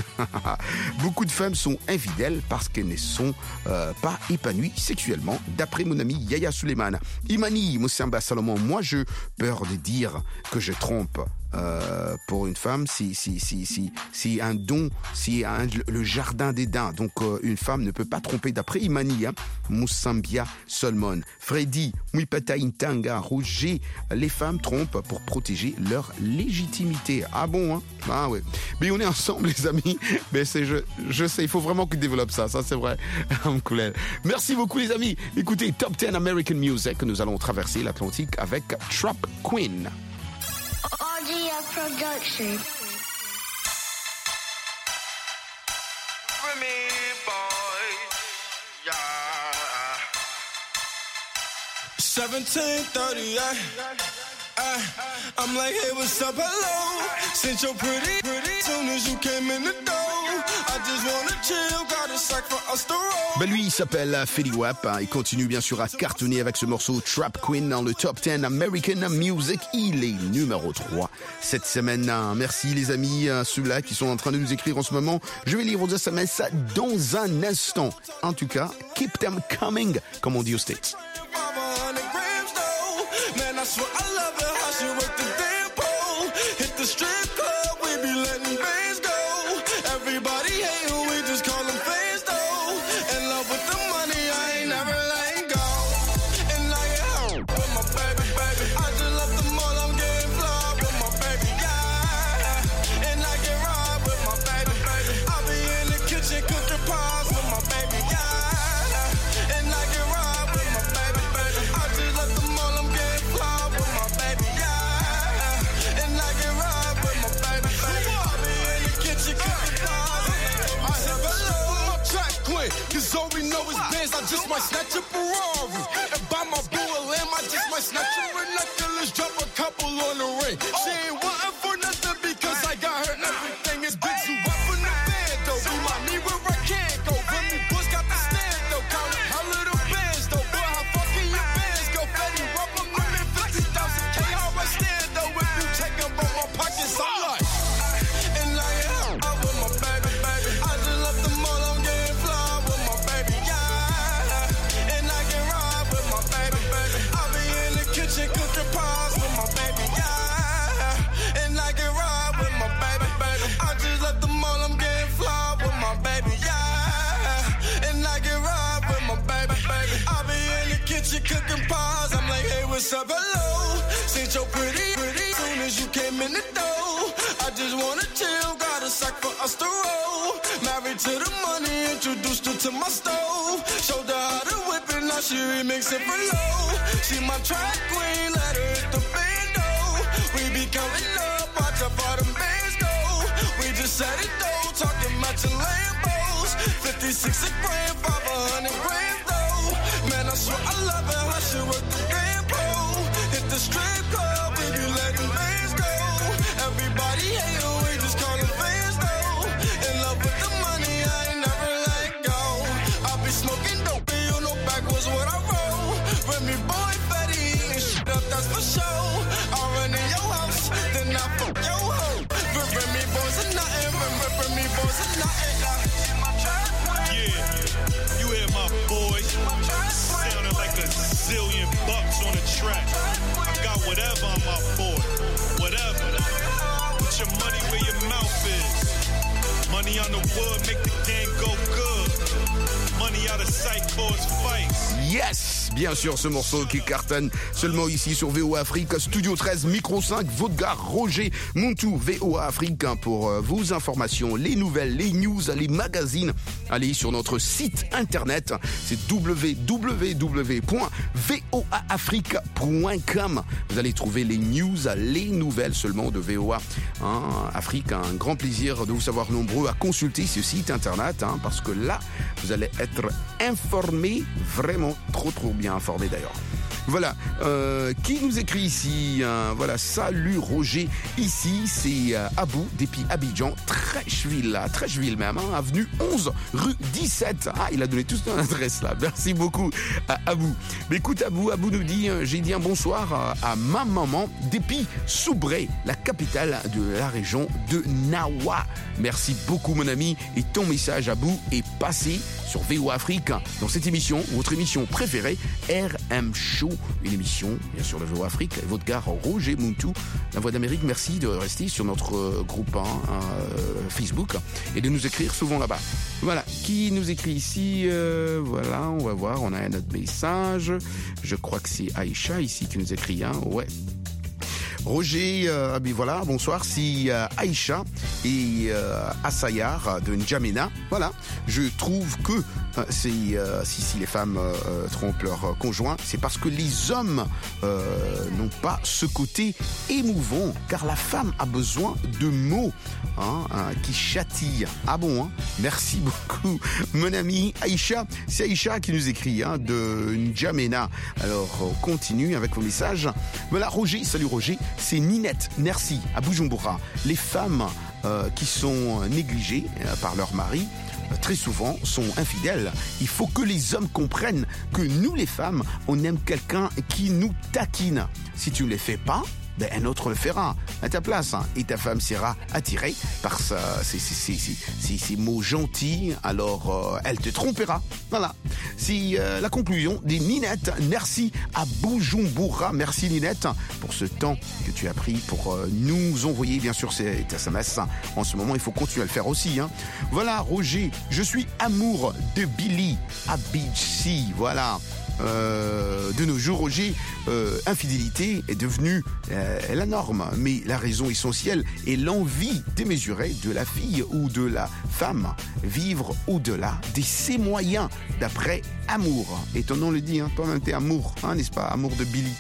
Beaucoup de femmes sont infidèles parce qu'elles ne sont euh, pas épanouies sexuellement, d'après mon ami Yaya Suleiman. Imani Moussamba Salomon, moi je peur de dire que je trompe. Euh, pour une femme, si si si si si un don, si un, le jardin d'Éden. Donc euh, une femme ne peut pas tromper d'après Imani, hein. Moussambia Solomon, Freddy, Mwipata Intanga, Roger. Les femmes trompent pour protéger leur légitimité. Ah bon, hein? Ah ouais. Mais on est ensemble, les amis. Mais c'est je je sais, il faut vraiment qu'ils développent ça. Ça c'est vrai. Merci beaucoup, les amis. Écoutez, Top dix American Music. Nous allons traverser l'Atlantique avec Trap Queen. R G F Production. seventeen thirty-eight. I, I'm like, hey, what's up, hello? Since you're pretty, pretty, soon as you came in the door, I just wanna chill, got a sack for us to roll. Ben lui, il s'appelle Fetty Wap. Hein. Il continue bien sûr à cartonner avec ce morceau Trap Queen dans le Top dix American Music. Il est numéro trois cette semaine. Merci les amis, ceux-là qui sont en train de nous écrire en ce moment. Je vais lire vos S M S dans un instant. En tout cas, keep them coming, comme on dit aux States. Man, I swear I love it how she work the damn pole. Hit the strip club, we be letting bands go. Everybody hate who we just call them fans though. In love with the money, I ain't never letting go. And I get home with my baby, baby. I just love the mall, I'm getting flawed with my baby, yeah. And I get robbed with my baby, baby. I be in the kitchen cooking pies with my baby, yeah. And I get robbed with my baby, baby. I just love the mall, I'm getting flawed with my baby, yeah. just might snatch a Ferrari. And buy my boo a lamb, I just might snatch a binoculars, drop a couple on the ring. She ain't wantin' for nothing because I got her everything. It's big zoo up in the band, though. Remind me where I can't go. Remy Bush got the stand, though. Counting her little bands, though. Boy, how fucking your bands go. Fetty rub a million fifty thousand K. How I stand, though. If you check up on my pockets, I'm like. And like, yeah, I'm with my baby, baby. I just left the mall, I'm getting fly with my baby, yeah. And I can ride with my baby, baby. I be in the kitchen cooking pies with my baby, yeah. And I can ride with my baby, baby. I just left the mall, I'm getting fly with my baby, yeah. And I can ride with my baby, baby. I be in the kitchen cooking pies. I'm like, hey, what's up, hello? Since you're pretty, pretty, soon as you came in the door, I just wanna chill, got a sack for us to roll. Married to the money, introduced her to my stove. Showed her how to whip it, now she remix it for low. She my track queen, let her hit the bando. We be counting up, watch how far them bands go. We just set it though, talking matching Lambos. fifty-six a grand, five hundred grand though. Man, I swear I love it, how she work the game pole. Hit the strip club, we be letting bands go. Everybody hate her, we just call them fans though. In love with the money, I ain't never let go. I be smoking dope, and you know backwards what I roll. Remy boy, Fetty, and shit up, that's for sure. I run in your house, then I fuck your hoe. But Remy boys are nothing, Remy boys are nothing. Yeah, you hear my boys sounding like a zillion bucks on the track. I got whatever on my board, whatever. Put your money where your mouth is. Money on the wood, make the game go good. Money out of sight for its fights. Yes, bien sûr, ce morceau qui cartonne seulement ici sur V O A Afrique, Studio treize, Micro cinq, votre gars Roger Montou, V O A Afrique, pour euh, vos informations, les nouvelles, les news, les magazines. Allez sur notre site internet, c'est w w w point v o a afrique point com. Vous allez trouver les news, les nouvelles seulement de V O A hein, Afrique. Un grand plaisir de vous savoir nombreux à consulter ce site internet, hein, parce que là, vous allez être informés, vraiment trop trop bien informés d'ailleurs. Voilà, euh, qui nous écrit ici hein, voilà, salut Roger, ici c'est euh, Abou depuis Abidjan, Trècheville, Trècheville même, hein, avenue onze, rue dix-sept. Ah, il a donné toute son adresse là, merci beaucoup à Abou. Mais écoute Abou, Abou nous dit, euh, j'ai dit un bonsoir à, à ma maman depuis Soubré, la capitale de la région de Nawa. Merci beaucoup mon ami, et ton message Abou est passé sur V O A Afrique dans cette émission, votre émission préférée, R M Show, une émission bien sûr de V O A Afrique, votre gars Roger Montou, la Voix d'Amérique. Merci de rester sur notre euh, groupe hein, euh, Facebook et de nous écrire souvent là-bas. Voilà, qui nous écrit ici euh, voilà, on va voir, on a un autre message, je crois que c'est Aïcha ici qui nous écrit, hein, ouais. Roger, euh, ben voilà, bonsoir, c'est euh, Aïcha et euh, Assayar de N'Djamena. Voilà, je trouve que euh, c'est, euh, si, si les femmes euh, trompent leur conjoint, c'est parce que les hommes euh, n'ont pas ce côté émouvant, car la femme a besoin de mots hein, hein, qui châtillent. Ah bon, hein, merci beaucoup, mon ami Aïcha. C'est Aïcha qui nous écrit hein, de N'Djamena. Alors, on continue avec vos messages. Voilà, Roger, salut Roger. C'est Ninette, merci, à Bujumbura. Les femmes euh, qui sont négligées euh, par leur mari, euh, très souvent, sont infidèles. Il faut que les hommes comprennent que nous, les femmes, on aime quelqu'un qui nous taquine. Si tu ne le fais pas, ben, un autre le fera à ta place. Hein. Et ta femme sera attirée par sa, ces, ces, ces, ces, ces mots gentils, alors euh, elle te trompera. Voilà. C'est euh, la conclusion des Ninette. Merci à Bujumbura. Merci Ninette pour ce temps que tu as pris pour euh, nous envoyer bien sûr cet S M S. En ce moment, il faut continuer à le faire aussi. Hein. Voilà, Roger, je suis amour de Billy à Beachy. Voilà. Euh, de nos jours, Roger, euh, infidélité est devenue euh, la norme, mais la raison essentielle est l'envie démesurée de la fille ou de la femme vivre au-delà de ses moyens, d'après Amour. Et ton nom le dit, hein, toi-même t'es Amour, hein, n'est-ce pas, Amour de Billy.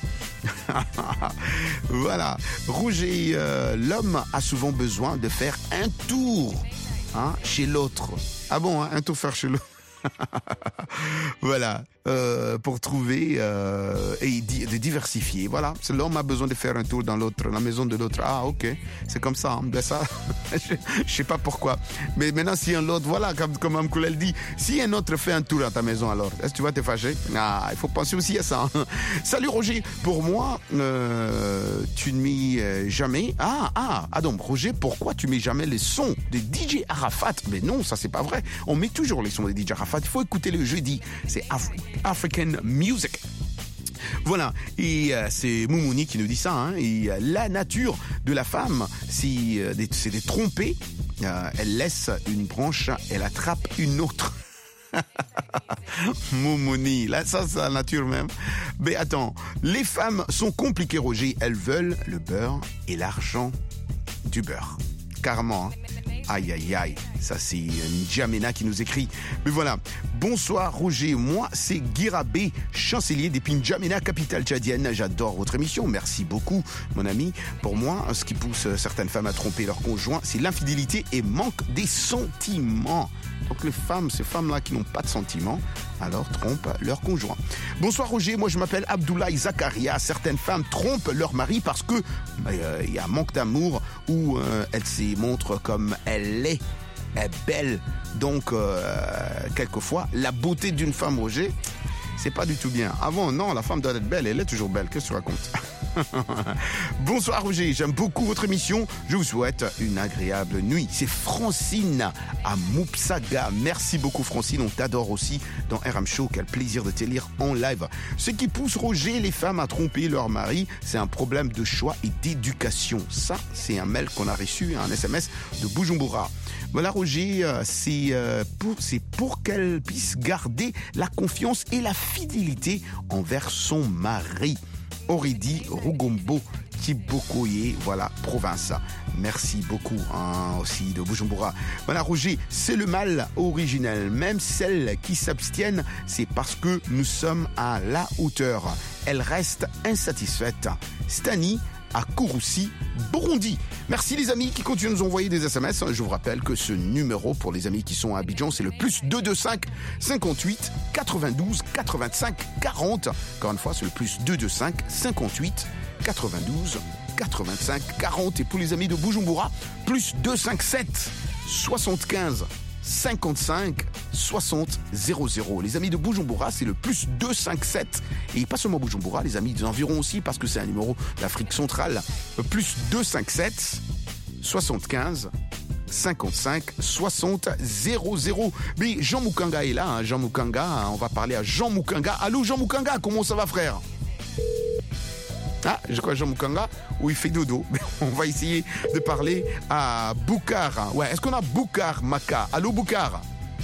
Voilà, Roger, euh, l'homme a souvent besoin de faire un tour hein, chez l'autre. Ah bon, hein, un tour faire chez l'autre. Voilà, euh, pour trouver euh, et di- de diversifier. Voilà, c'est l'homme a besoin de faire un tour dans l'autre, la maison de l'autre. Ah, ok, c'est comme ça. Hein. Ben ça, je, je sais pas pourquoi. Mais maintenant, si un autre, voilà, comme comme Amkoulel dit, si un autre fait un tour à ta maison, alors est-ce que tu vas te fâcher? Ah, il faut penser aussi à ça. Hein. Salut Roger. Pour moi, euh, tu ne mets euh, jamais. Ah, ah, ah donc Roger, pourquoi tu mets jamais les sons des D J Arafat? Mais non, ça c'est pas vrai. On met toujours les sons des D J Arafat. Il faut écouter le jeudi. C'est Af- African Music. Voilà, et euh, c'est Moumouni qui nous dit ça. Hein, et euh, la nature de la femme, si, euh, c'est de tromper. Euh, elle laisse une branche, elle attrape une autre. Moumouni, là ça c'est la nature même. Mais attends, les femmes sont compliquées, Roger. Elles veulent le beurre et l'argent du beurre. Carrément. Hein. Aïe, aïe, aïe. Ça, c'est N'Djamena qui nous écrit. Mais voilà. Bonsoir, Roger. Moi, c'est Guirabé, chancelier des N'Djamena, capitale tchadienne. J'adore votre émission. Merci beaucoup, mon ami. Pour moi, ce qui pousse certaines femmes à tromper leur conjoint, c'est l'infidélité et manque des sentiments. Donc, les femmes, ces femmes-là qui n'ont pas de sentiments, alors trompent leur conjoint. Bonsoir, Roger. Moi, je m'appelle Abdoulaye Zakaria. Certaines femmes trompent leur mari parce que euh, il y a un manque d'amour ou euh, elles se montrent comme elle est, elle est belle. Donc, euh, quelquefois, la beauté d'une femme, Roger, c'est pas du tout bien. Avant, non, la femme doit être belle. Elle est toujours belle. Qu'est-ce que tu racontes? Bonsoir Roger, j'aime beaucoup votre émission. Je vous souhaite une agréable nuit. C'est Francine à Moupsaga. Merci beaucoup Francine, on t'adore aussi dans R M Show. Quel plaisir de te lire en live. Ce qui pousse Roger les femmes à tromper leur mari, c'est un problème de choix et d'éducation. Ça, c'est un mail qu'on a reçu, un S M S de Bujumbura. Voilà Roger, c'est pour, c'est pour qu'elle puisse garder la confiance et la fidélité envers son mari. Oridi Rugombo Kibokoye, voilà, province. Merci beaucoup hein, aussi de Bujumbura. Voilà Roger, c'est le mal originel. Même celles qui s'abstiennent, c'est parce que nous sommes à la hauteur. Elles restent insatisfaites. Stani à Kouroussi, Burundi. Merci les amis qui continuent de nous envoyer des S M S. Je vous rappelle que ce numéro pour les amis qui sont à Abidjan, c'est le plus deux deux cinq cinquante-huit quatre-vingt-douze quatre-vingt-cinq quarante. Encore une fois, c'est le plus deux deux cinq cinquante-huit quatre-vingt-douze quatre-vingt-cinq quarante. Et pour les amis de Bujumbura, plus deux cent cinquante-sept soixante-quinze cinquante-cinq soixante zéro zéro. Les amis de Bujumbura, c'est le plus deux cent cinquante-sept. Et pas seulement Bujumbura, les amis des environs aussi, parce que c'est un numéro d'Afrique centrale. Plus deux cent cinquante-sept soixante-quinze cinquante-cinq soixante zéro zéro. Mais Jean Moukanga est là, hein. Jean Moukanga, hein. On va parler à Jean Moukanga. Allô Jean Moukanga, comment ça va frère? Ah, je crois Jean Moukanga, où il fait dodo. On va essayer de parler à Boukar. Ouais, est-ce qu'on a Boukar Maka? Allô Boukar?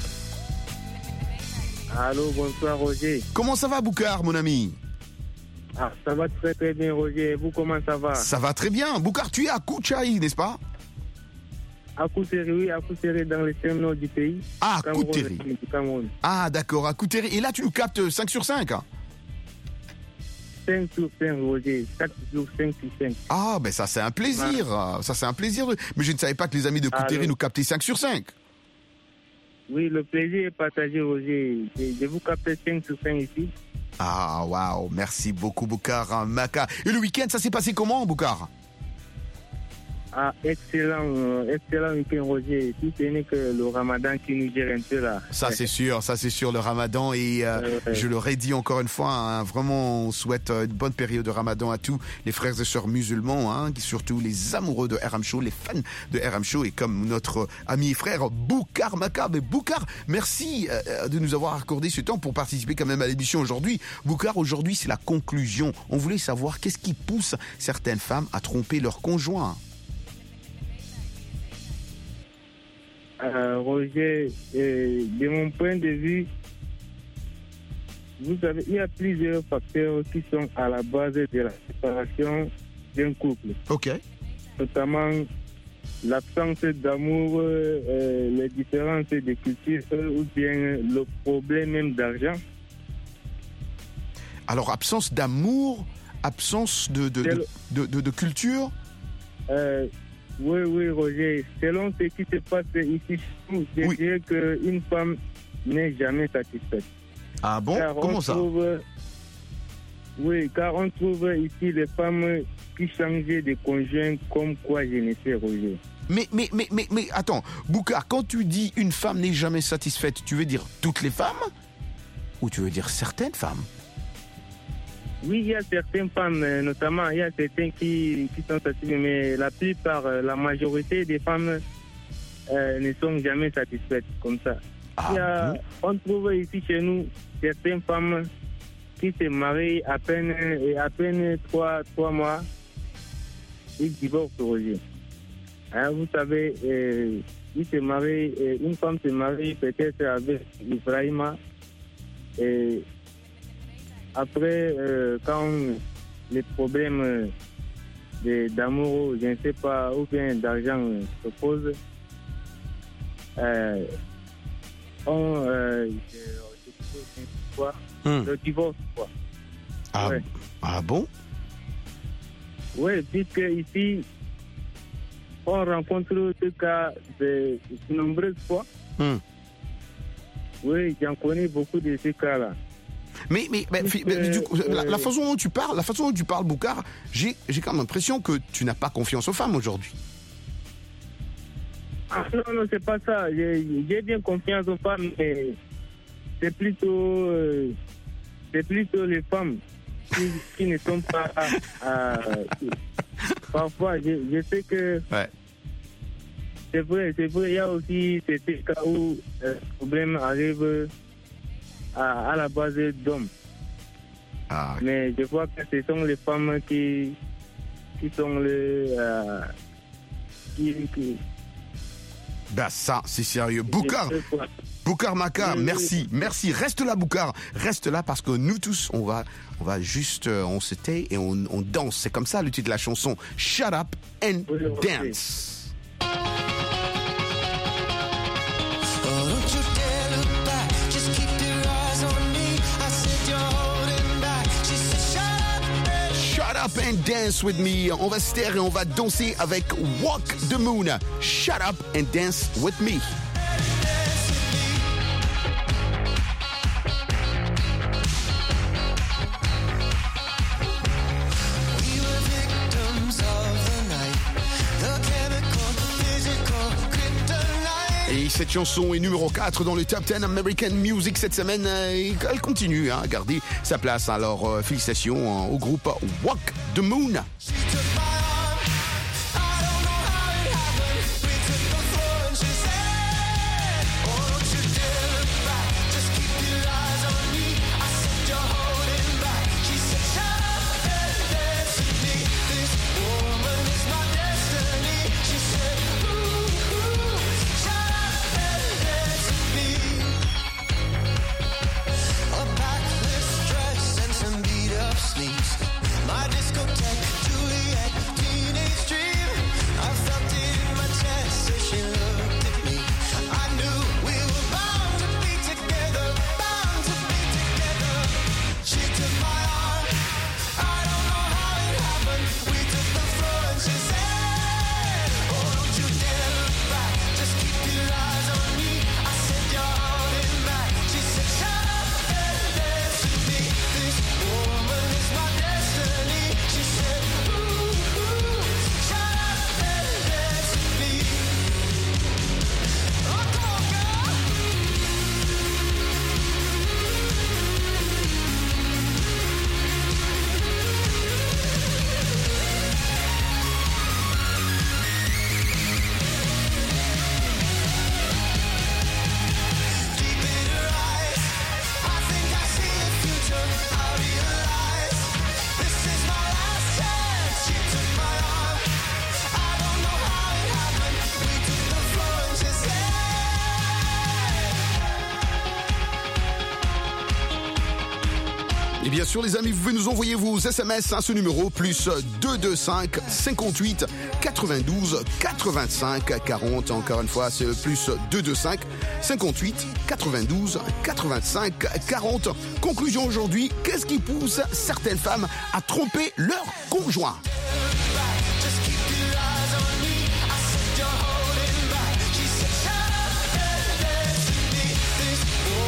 Allô, bonsoir Roger. Comment ça va Boukar, mon ami? Ah, ça va très très bien Roger. Et vous, comment ça va? Ça va très bien. Boukar, tu es à Koutchaï, n'est-ce pas? À Kouteri, oui, à Kouteri, dans l'extrême nord du pays. Ah, Cameroun, Kouteri. du Cameroun. Ah, d'accord, à Kouteri. Et là, tu nous captes cinq sur cinq? cinq sur cinq, Roger. quatre sur cinq sur cinq. Ah, ben ça, c'est un plaisir. Ah. Ça, c'est un plaisir. Mais je ne savais pas que les amis de Kouteri Alors, nous captaient cinq sur cinq. Oui, le plaisir est partagé, Roger. Je, je vous capte cinq sur cinq ici. Ah, waouh. Merci beaucoup, Boukar Maka. Et le week-end, ça s'est passé comment, Boukar? Ah, excellent, euh, excellent week-end, Roger. Si ce n'est que le ramadan qui nous gère un peu là. Ça, c'est sûr, ça, c'est sûr, le ramadan. Et euh, Ouais, ouais. je le redis encore une fois, hein, vraiment, on souhaite une bonne période de ramadan à tous les frères et sœurs musulmans, hein, surtout les amoureux de R M Show, les fans de R M Show, et comme notre ami et frère Boukar Maka. Mais Boukar, merci euh, de nous avoir accordé ce temps pour participer quand même à l'émission aujourd'hui. Boukar, aujourd'hui, c'est la conclusion. On voulait savoir qu'est-ce qui pousse certaines femmes à tromper leur conjoint. Euh, Roger, euh, de mon point de vue, vous savez, il y a plusieurs facteurs qui sont à la base de la séparation d'un couple. Ok. Notamment l'absence d'amour, euh, les différences de culture ou bien le problème même d'argent. Alors, absence d'amour, absence de, de, de, de, de, de culture euh, Oui, oui, Roger. Selon ce qui se passe ici, je oui. dirais qu'une femme n'est jamais satisfaite. Ah bon? Car Comment on ça? trouve, oui, car on trouve ici les femmes qui changeaient de conjoint comme quoi je ne sais, Roger. Mais, mais, mais, mais, mais, attends, Boucar, quand tu dis une femme n'est jamais satisfaite, tu veux dire toutes les femmes? Ou tu veux dire certaines femmes? Oui, il y a certaines femmes, euh, notamment, il y a certains qui, qui sont satisfaits, mais la plupart, euh, la majorité des femmes euh, ne sont jamais satisfaites comme ça. Ah, il y a, on trouve ici chez nous certaines femmes qui se marient à peine, et à peine trois, trois mois, ils divorcent, Roger. Hein, vous savez, euh, ils se marient, euh, une femme se marie peut-être avec Ibrahima, et après, euh, quand les problèmes de, d'amour, je ne sais pas, ou bien d'argent se posent, euh, on euh, je, je, quoi, Hmm. le divorce, quoi. Ah, Ouais. ah bon? Oui, puisque ici, on rencontre ce cas de, de nombreuses fois. Hmm. Oui, j'en connais beaucoup de ces cas-là. Mais, mais, mais, Puisque, mais du coup, la, euh, la façon dont tu parles, la façon dont tu parles, Boucar, j'ai, j'ai quand même l'impression que tu n'as pas confiance aux femmes aujourd'hui. Ah, non, non, c'est pas ça. J'ai, j'ai bien confiance aux femmes, mais c'est plutôt, euh, c'est plutôt les femmes qui, qui ne sont pas. Euh, parfois, je, je sais que. Ouais. C'est vrai, c'est vrai. Il y a aussi ces cas où euh, le problème arrive à, à la base d'hommes. Ah. Mais je vois que ce sont les femmes qui, qui sont les. Euh, qui, qui, Ben ça, c'est sérieux. Boucar, Boucar Maka, Oui, oui. merci, merci. Reste là, Boucar, reste là parce que nous tous, on va, on va juste, euh, on se tait et on, on danse. C'est comme ça le titre de la chanson. Shut up and dance. Oh, don't you dare look back. Just keep your eyes on me. I said you're holding back. She said, shut up and Shut up and dance with me. On va se taire et on va danser avec Walk the Moon. Shut up and dance with me. we were victims of the night. The chemical, the physical, kryptonite. Et cette chanson est numéro quatre dans le Top dix American Music cette semaine. Et elle continue hein, à garder sa place. Alors, euh, félicitations hein, au groupe Walk the Moon. My discotheque, Juliet, teenage dream. I felt it in my chest as she looked at me. I knew we were bound to be together, bound to be together. She took my arm. I don't know how it happened. We took the floor and she said, oh, don't you dare look back. Just keep your eyes on me. I said, you're holding back. She said, shut up and dance with me. This woman is my destiny. She said, ooh, ooh, shut up and dance with me. Oh, come on, girl. Deep in her eyes, I think I see the future. I realize this is my last chance. She took my arm. I don't know how it happened. We took the floor and she said. Et bien sûr les amis, vous pouvez nous envoyer vos S M S à ce numéro, plus deux deux cinq, cinquante-huit, quatre-vingt-douze, quatre-vingt-cinq, quarante. Encore une fois, c'est le plus deux deux cinq, cinquante-huit, quatre-vingt-douze, quatre-vingt-cinq, quarante. Conclusion aujourd'hui, qu'est-ce qui pousse certaines femmes à tromper leur conjoint? Just keep your eyes on me. I said you're holding back. She said, shut up and dance with me. This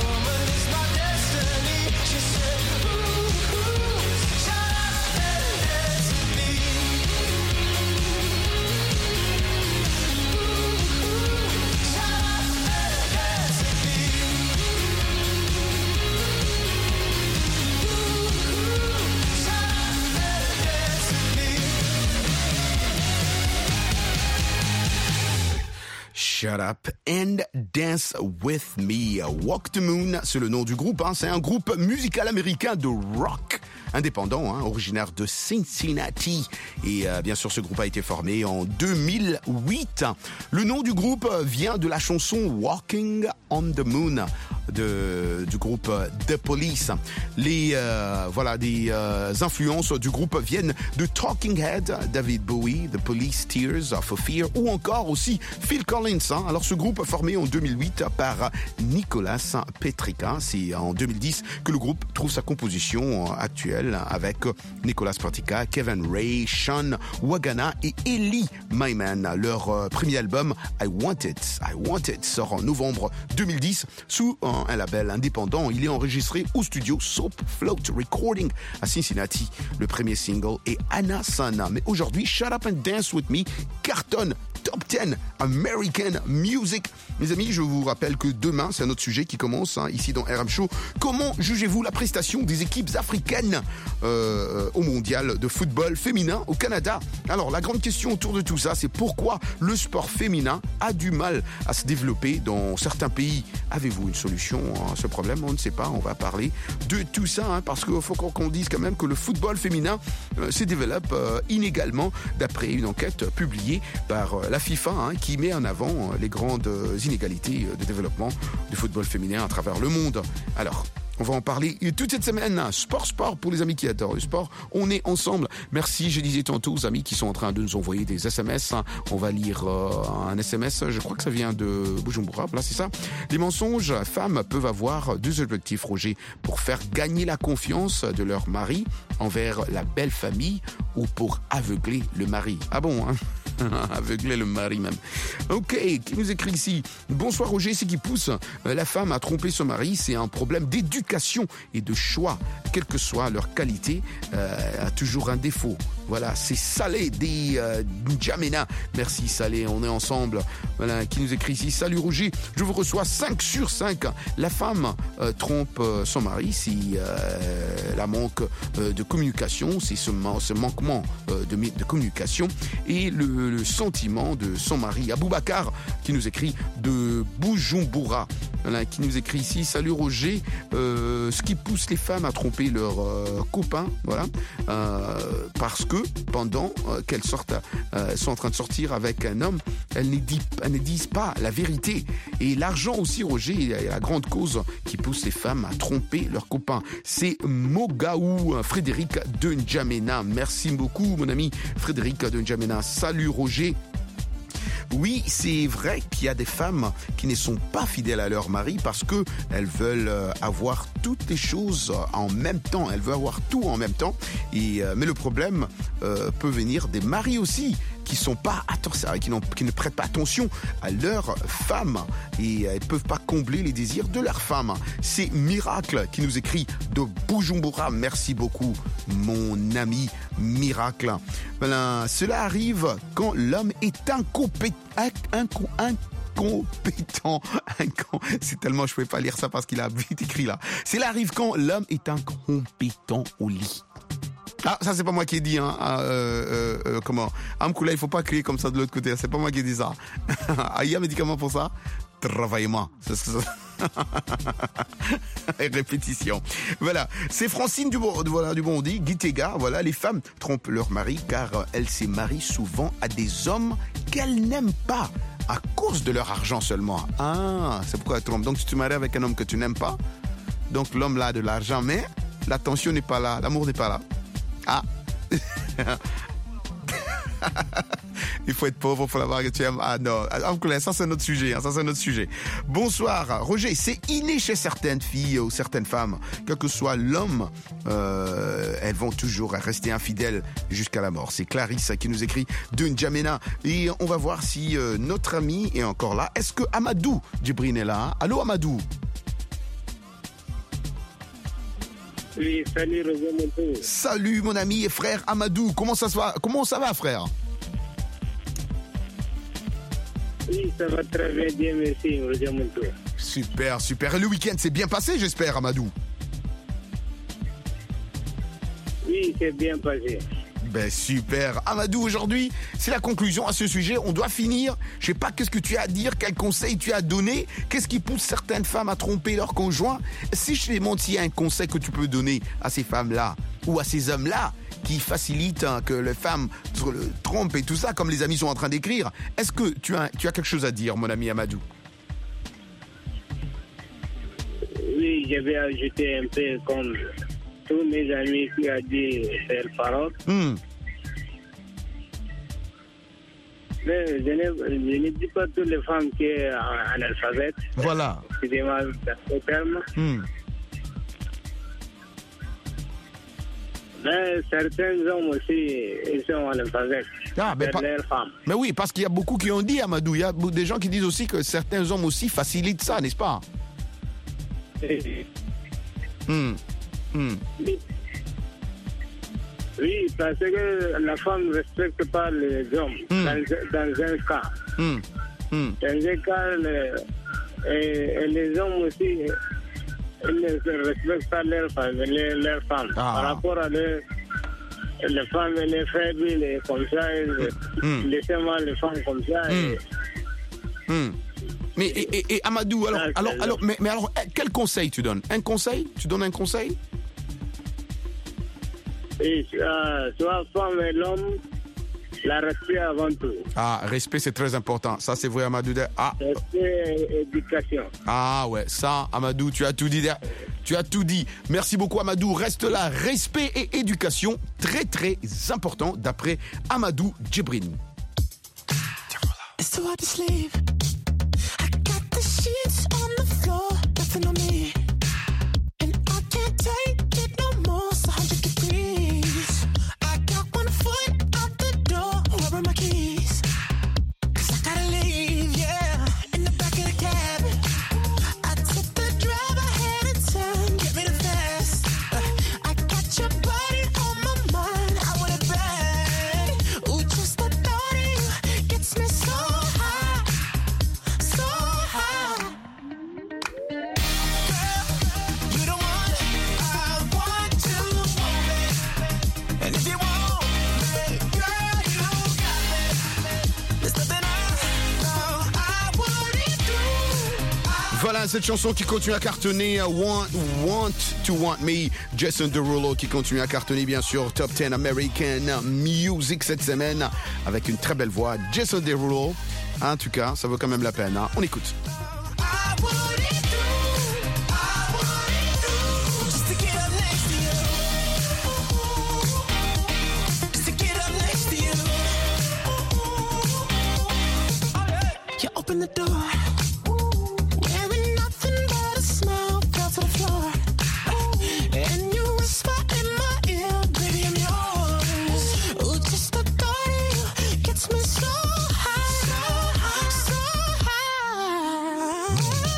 Shut Up and Dance With Me. Walk the Moon, c'est le nom du groupe. Hein. C'est un groupe musical américain de rock indépendant, hein, originaire de Cincinnati. Et euh, bien sûr, ce groupe a été formé en deux mille huit. Le nom du groupe vient de la chanson Walking on the Moon de, du groupe The Police. Les euh, voilà des euh, influences du groupe viennent de Talking Head, David Bowie, The Police, Tears for Fear ou encore aussi Phil Collins. Hein. Alors ce groupe formé en deux mille huit par Nicolas Petrica, c'est en deux mille dix que le groupe trouve sa composition actuelle avec Nicolas Petrica, Kevin Ray, Sean Wagana et Ellie Myman. Leur euh, premier album I Want It, I Want It sort en novembre deux mille dix sous un, un label indépendant. Il est enregistré au studio Soap Float Recording à Cincinnati. Le premier single est Anna Sana. Mais aujourd'hui, Shut Up and Dance With Me cartonne Top dix American Music. Mes amis, je vous rappelle que demain, c'est un autre sujet qui commence hein, ici dans R M Show. Comment jugez-vous la prestation des équipes africaines euh, au mondial de football féminin au Canada? Alors, la grande question autour de tout ça, c'est pourquoi le sport féminin a du mal à se développer dans certains pays. Avez-vous une solution à ce problème? On ne sait pas, on va parler de tout ça, hein, parce qu'il faut qu'on dise quand même que le football féminin euh, se développe euh, inégalement, d'après une enquête publiée par euh, la FIFA, hein, qui met en avant euh, les grandes euh, inégalités de développement du football féminin à travers le monde. Alors, on va en parler toute cette semaine. Sport, sport, pour les amis qui adorent le sport. On est ensemble. Merci, je disais tantôt aux amis qui sont en train de nous envoyer des S M S. On va lire euh, un S M S, je crois que ça vient de Bujumbura, là c'est ça. Les mensonges, femmes peuvent avoir deux objectifs, Roger, pour faire gagner la confiance de leur mari envers la belle famille ou pour aveugler le mari. Ah bon, hein? Aveugler le mari même. Ok, qui nous écrit ici? Bonsoir Roger, ce qui pousse la femme à tromper son mari, c'est un problème d'éducation et de choix. Quelle que soit leur qualité, euh, a toujours un défaut. Voilà, c'est Salé des euh, N'Djamena. Merci Salé, on est ensemble. Voilà, qui nous écrit ici. Salut Roger, je vous reçois cinq sur cinq. La femme euh, trompe euh, son mari si euh, la manque euh, de communication, c'est ce, ce manquement euh, de, de communication et le, le sentiment de son mari. Aboubacar qui nous écrit de Bujumbura. Voilà, qui nous écrit ici. Salut Roger, euh, ce qui pousse les femmes à tromper leurs euh, copains, voilà, euh, parce que pendant euh, qu'elles sortent, euh, sont en train de sortir avec un homme, elles ne, disent, elles ne disent pas la vérité. Et l'argent aussi, Roger, est la grande cause qui pousse les femmes à tromper leurs copains. C'est Mogaou, Frédéric de N'Djamena. Merci beaucoup, mon ami Frédéric de N'Djamena. Salut Roger. Oui, c'est vrai qu'il y a des femmes qui ne sont pas fidèles à leur mari parce que elles veulent avoir toutes les choses en même temps. Elles veulent avoir tout en même temps. Et, mais le problème euh, peut venir des maris aussi qui sont pas qui, qui ne prêtent pas attention à leur femme et elles peuvent pas combler les désirs de leur femme. C'est Miracle qui nous écrit de Bujumbura. Merci beaucoup, mon ami Miracle. Voilà, cela arrive quand l'homme est incompétent. Inco, incompétent. Inco, c'est tellement, je pouvais pas lire ça parce qu'il a vite écrit là. Cela arrive quand l'homme est incompétent au lit. Ah, ça c'est pas moi qui ai dit, hein. Euh, euh, euh, comment Amkoula, il faut pas crier comme ça de l'autre côté. C'est pas moi qui ai dit ça. Ah, il y a un médicament pour ça. Travaillement. C'est ça. Répétition. Voilà. C'est Francine du, voilà, du Bondi, Guitega. Voilà, les femmes trompent leur mari car elles se marient souvent à des hommes qu'elles n'aiment pas à cause de leur argent seulement. Ah, c'est pourquoi elles trompent. Donc tu te maries avec un homme que tu n'aimes pas. Donc l'homme là a de l'argent, mais l'attention n'est pas là, l'amour n'est pas là. Ah. Il faut être pauvre pour l'avoir que tu aimes. Ah non, ça c'est notre sujet, hein, ça c'est notre sujet. Bonsoir, Roger. C'est inné chez certaines filles ou certaines femmes, quel que soit l'homme, euh, elles vont toujours rester infidèles jusqu'à la mort. C'est Clarisse qui nous écrit de N'Djamena et on va voir si euh, notre ami est encore là. Est-ce que Amadou Djibrine est là? Allô Amadou? Oui, salut Roger Montou. Salut mon ami et frère Amadou. Comment ça va? Comment ça va, frère? Oui, ça va très bien, bien merci Roger Montou. Super, super. Et le week-end s'est bien passé, j'espère, Amadou? Oui, c'est bien passé. Ben super. Amadou, aujourd'hui, c'est la conclusion à ce sujet. On doit finir. Je sais pas qu'est-ce que tu as à dire, quel conseil tu as à donner. Qu'est-ce qui pousse certaines femmes à tromper leur conjoint? Si je te demande s'il y a un conseil que tu peux donner à ces femmes-là ou à ces hommes-là qui facilitent hein, que les femmes se le trompent et tout ça, comme les amis sont en train d'écrire, est-ce que tu as, tu as quelque chose à dire, mon ami Amadou? Oui, je vais ajouter un peu comme tous mes amis qui ont dit ces paroles. Mm. Mais je ne, je ne dis pas toutes les femmes qui sont analphabètes. Voilà. Excusez-moi ce terme. Mm. Mais certains hommes aussi, ils sont analphabètes. Ah, mais, c'est pas- leurs femmes. mais oui, parce qu'il y a beaucoup qui ont dit, Amadou, il y a des gens qui disent aussi que certains hommes aussi facilitent ça, n'est-ce pas? Hmm. Hmm. Oui, parce que la femme ne respecte pas les hommes Mm. dans, dans un cas. Hmm. Hmm. Dans un cas, le- et, et les hommes aussi, ils ne respectent pas leurs femmes. Les, leurs femmes. Ah. Par rapport à leur- les femmes, les faibles, et comme ça, ils, Mm. laissez-moi les femmes comme ça. Mm. Et, Hmm. Mais et, et- et Amadou, alors, Ah, alors, c'est- alors, mais, mais alors, eh, quel conseil tu donnes? Un conseil? Tu donnes un conseil? et euh, soit femme et l'homme, la respect avant tout. Ah, respect, c'est très important. Ça, c'est vrai, Amadou. Ah, Respect et éducation. ah ouais, ça, Amadou, tu as tout dit. Tu as tout dit. Merci beaucoup, Amadou. Reste là. Respect et éducation, très, très important, d'après Amadou Djebrini. It's too hard to sleep. I got the sheets on the floor, nothing on me. And I can't take it no more, it's one hundred degrees. I got one foot out the door, where are my keys? 'Cause I gotta leave, yeah, in the back of the cab. I took the drive ahead of time, get me the fast. Uh, I got your body on my mind, I want it bad. Ooh, just the thought of you gets me so high, so high. Girl, you the one I want to move it. And if you want me, girl, you got me. There's nothing I know I wouldn't do. Voilà cette chanson qui continue à cartonner, Want, Want to Want Me, Jason Derulo qui continue à cartonner bien sûr, Top dix American Music cette semaine, avec une très belle voix, Jason Derulo. En tout cas, ça vaut quand même la peine, hein. On écoute. Just to get up next to you. Just to get up next to you. You open the door, wearing nothing but a smile, fell to the floor. And you whisper in my ear, baby, I'm yours. Ooh, just the thought of you gets me so high, so high, so high.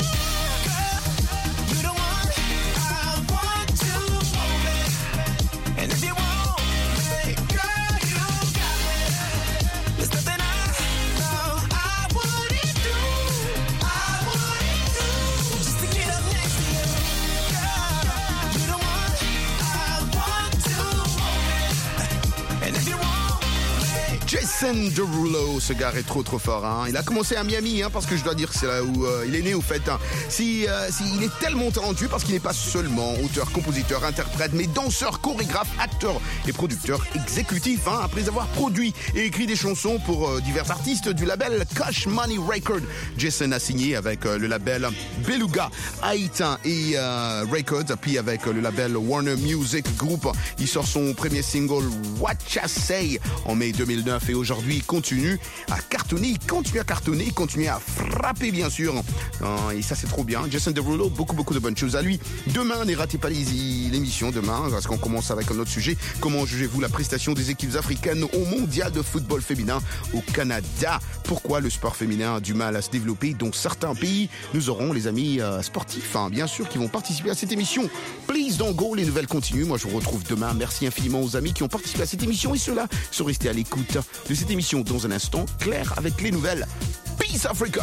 Girl, you the one I want to move it. And if you want me, girl, you got me. There's nothing I know I wouldn't do, I wouldn't do, just to get up next to you. Girl, you the one I want to move it. And if you want me, Jason Derulo, ce gars est trop trop fort, hein. Il a commencé à Miami, hein, parce que je dois dire que c'est là où euh, il est né au fait, hein. Si, euh, si il est tellement talentueux parce qu'il n'est pas seulement auteur, compositeur, interprète, mais danseur, chorégraphe, acteur et producteur exécutif, hein. Après avoir produit et écrit des chansons pour euh, divers artistes du label Cash Money Record, Jason a signé avec euh, le label Beluga Haïtain et euh, Records, puis avec euh, le label Warner Music Group. Il sort son premier single What Ya Say en mai deux mille neuf et aujourd'hui il continue à cartonner, il continue à cartonner, il continue à frapper bien sûr. Euh, et ça c'est trop bien. Jason Derulo, beaucoup beaucoup de bonnes choses à lui. Demain, ne ratez pas les- l'émission demain parce qu'on commence avec un autre sujet. Comment jugez-vous la prestation des équipes africaines au mondial de football féminin au Canada? Pourquoi le sport féminin a du mal à se développer dans certains pays? Nous aurons les amis euh, sportifs, hein, bien sûr, qui vont participer à cette émission. Please don't go, les nouvelles continuent. Moi je vous retrouve demain. Merci infiniment aux amis qui ont participé à cette émission et ceux-là sont restés à l'écoute de cette émission. Dans un instant, Claire avec les nouvelles. Peace Africa!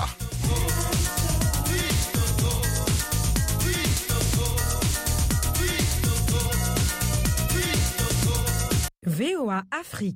V O A Afrique.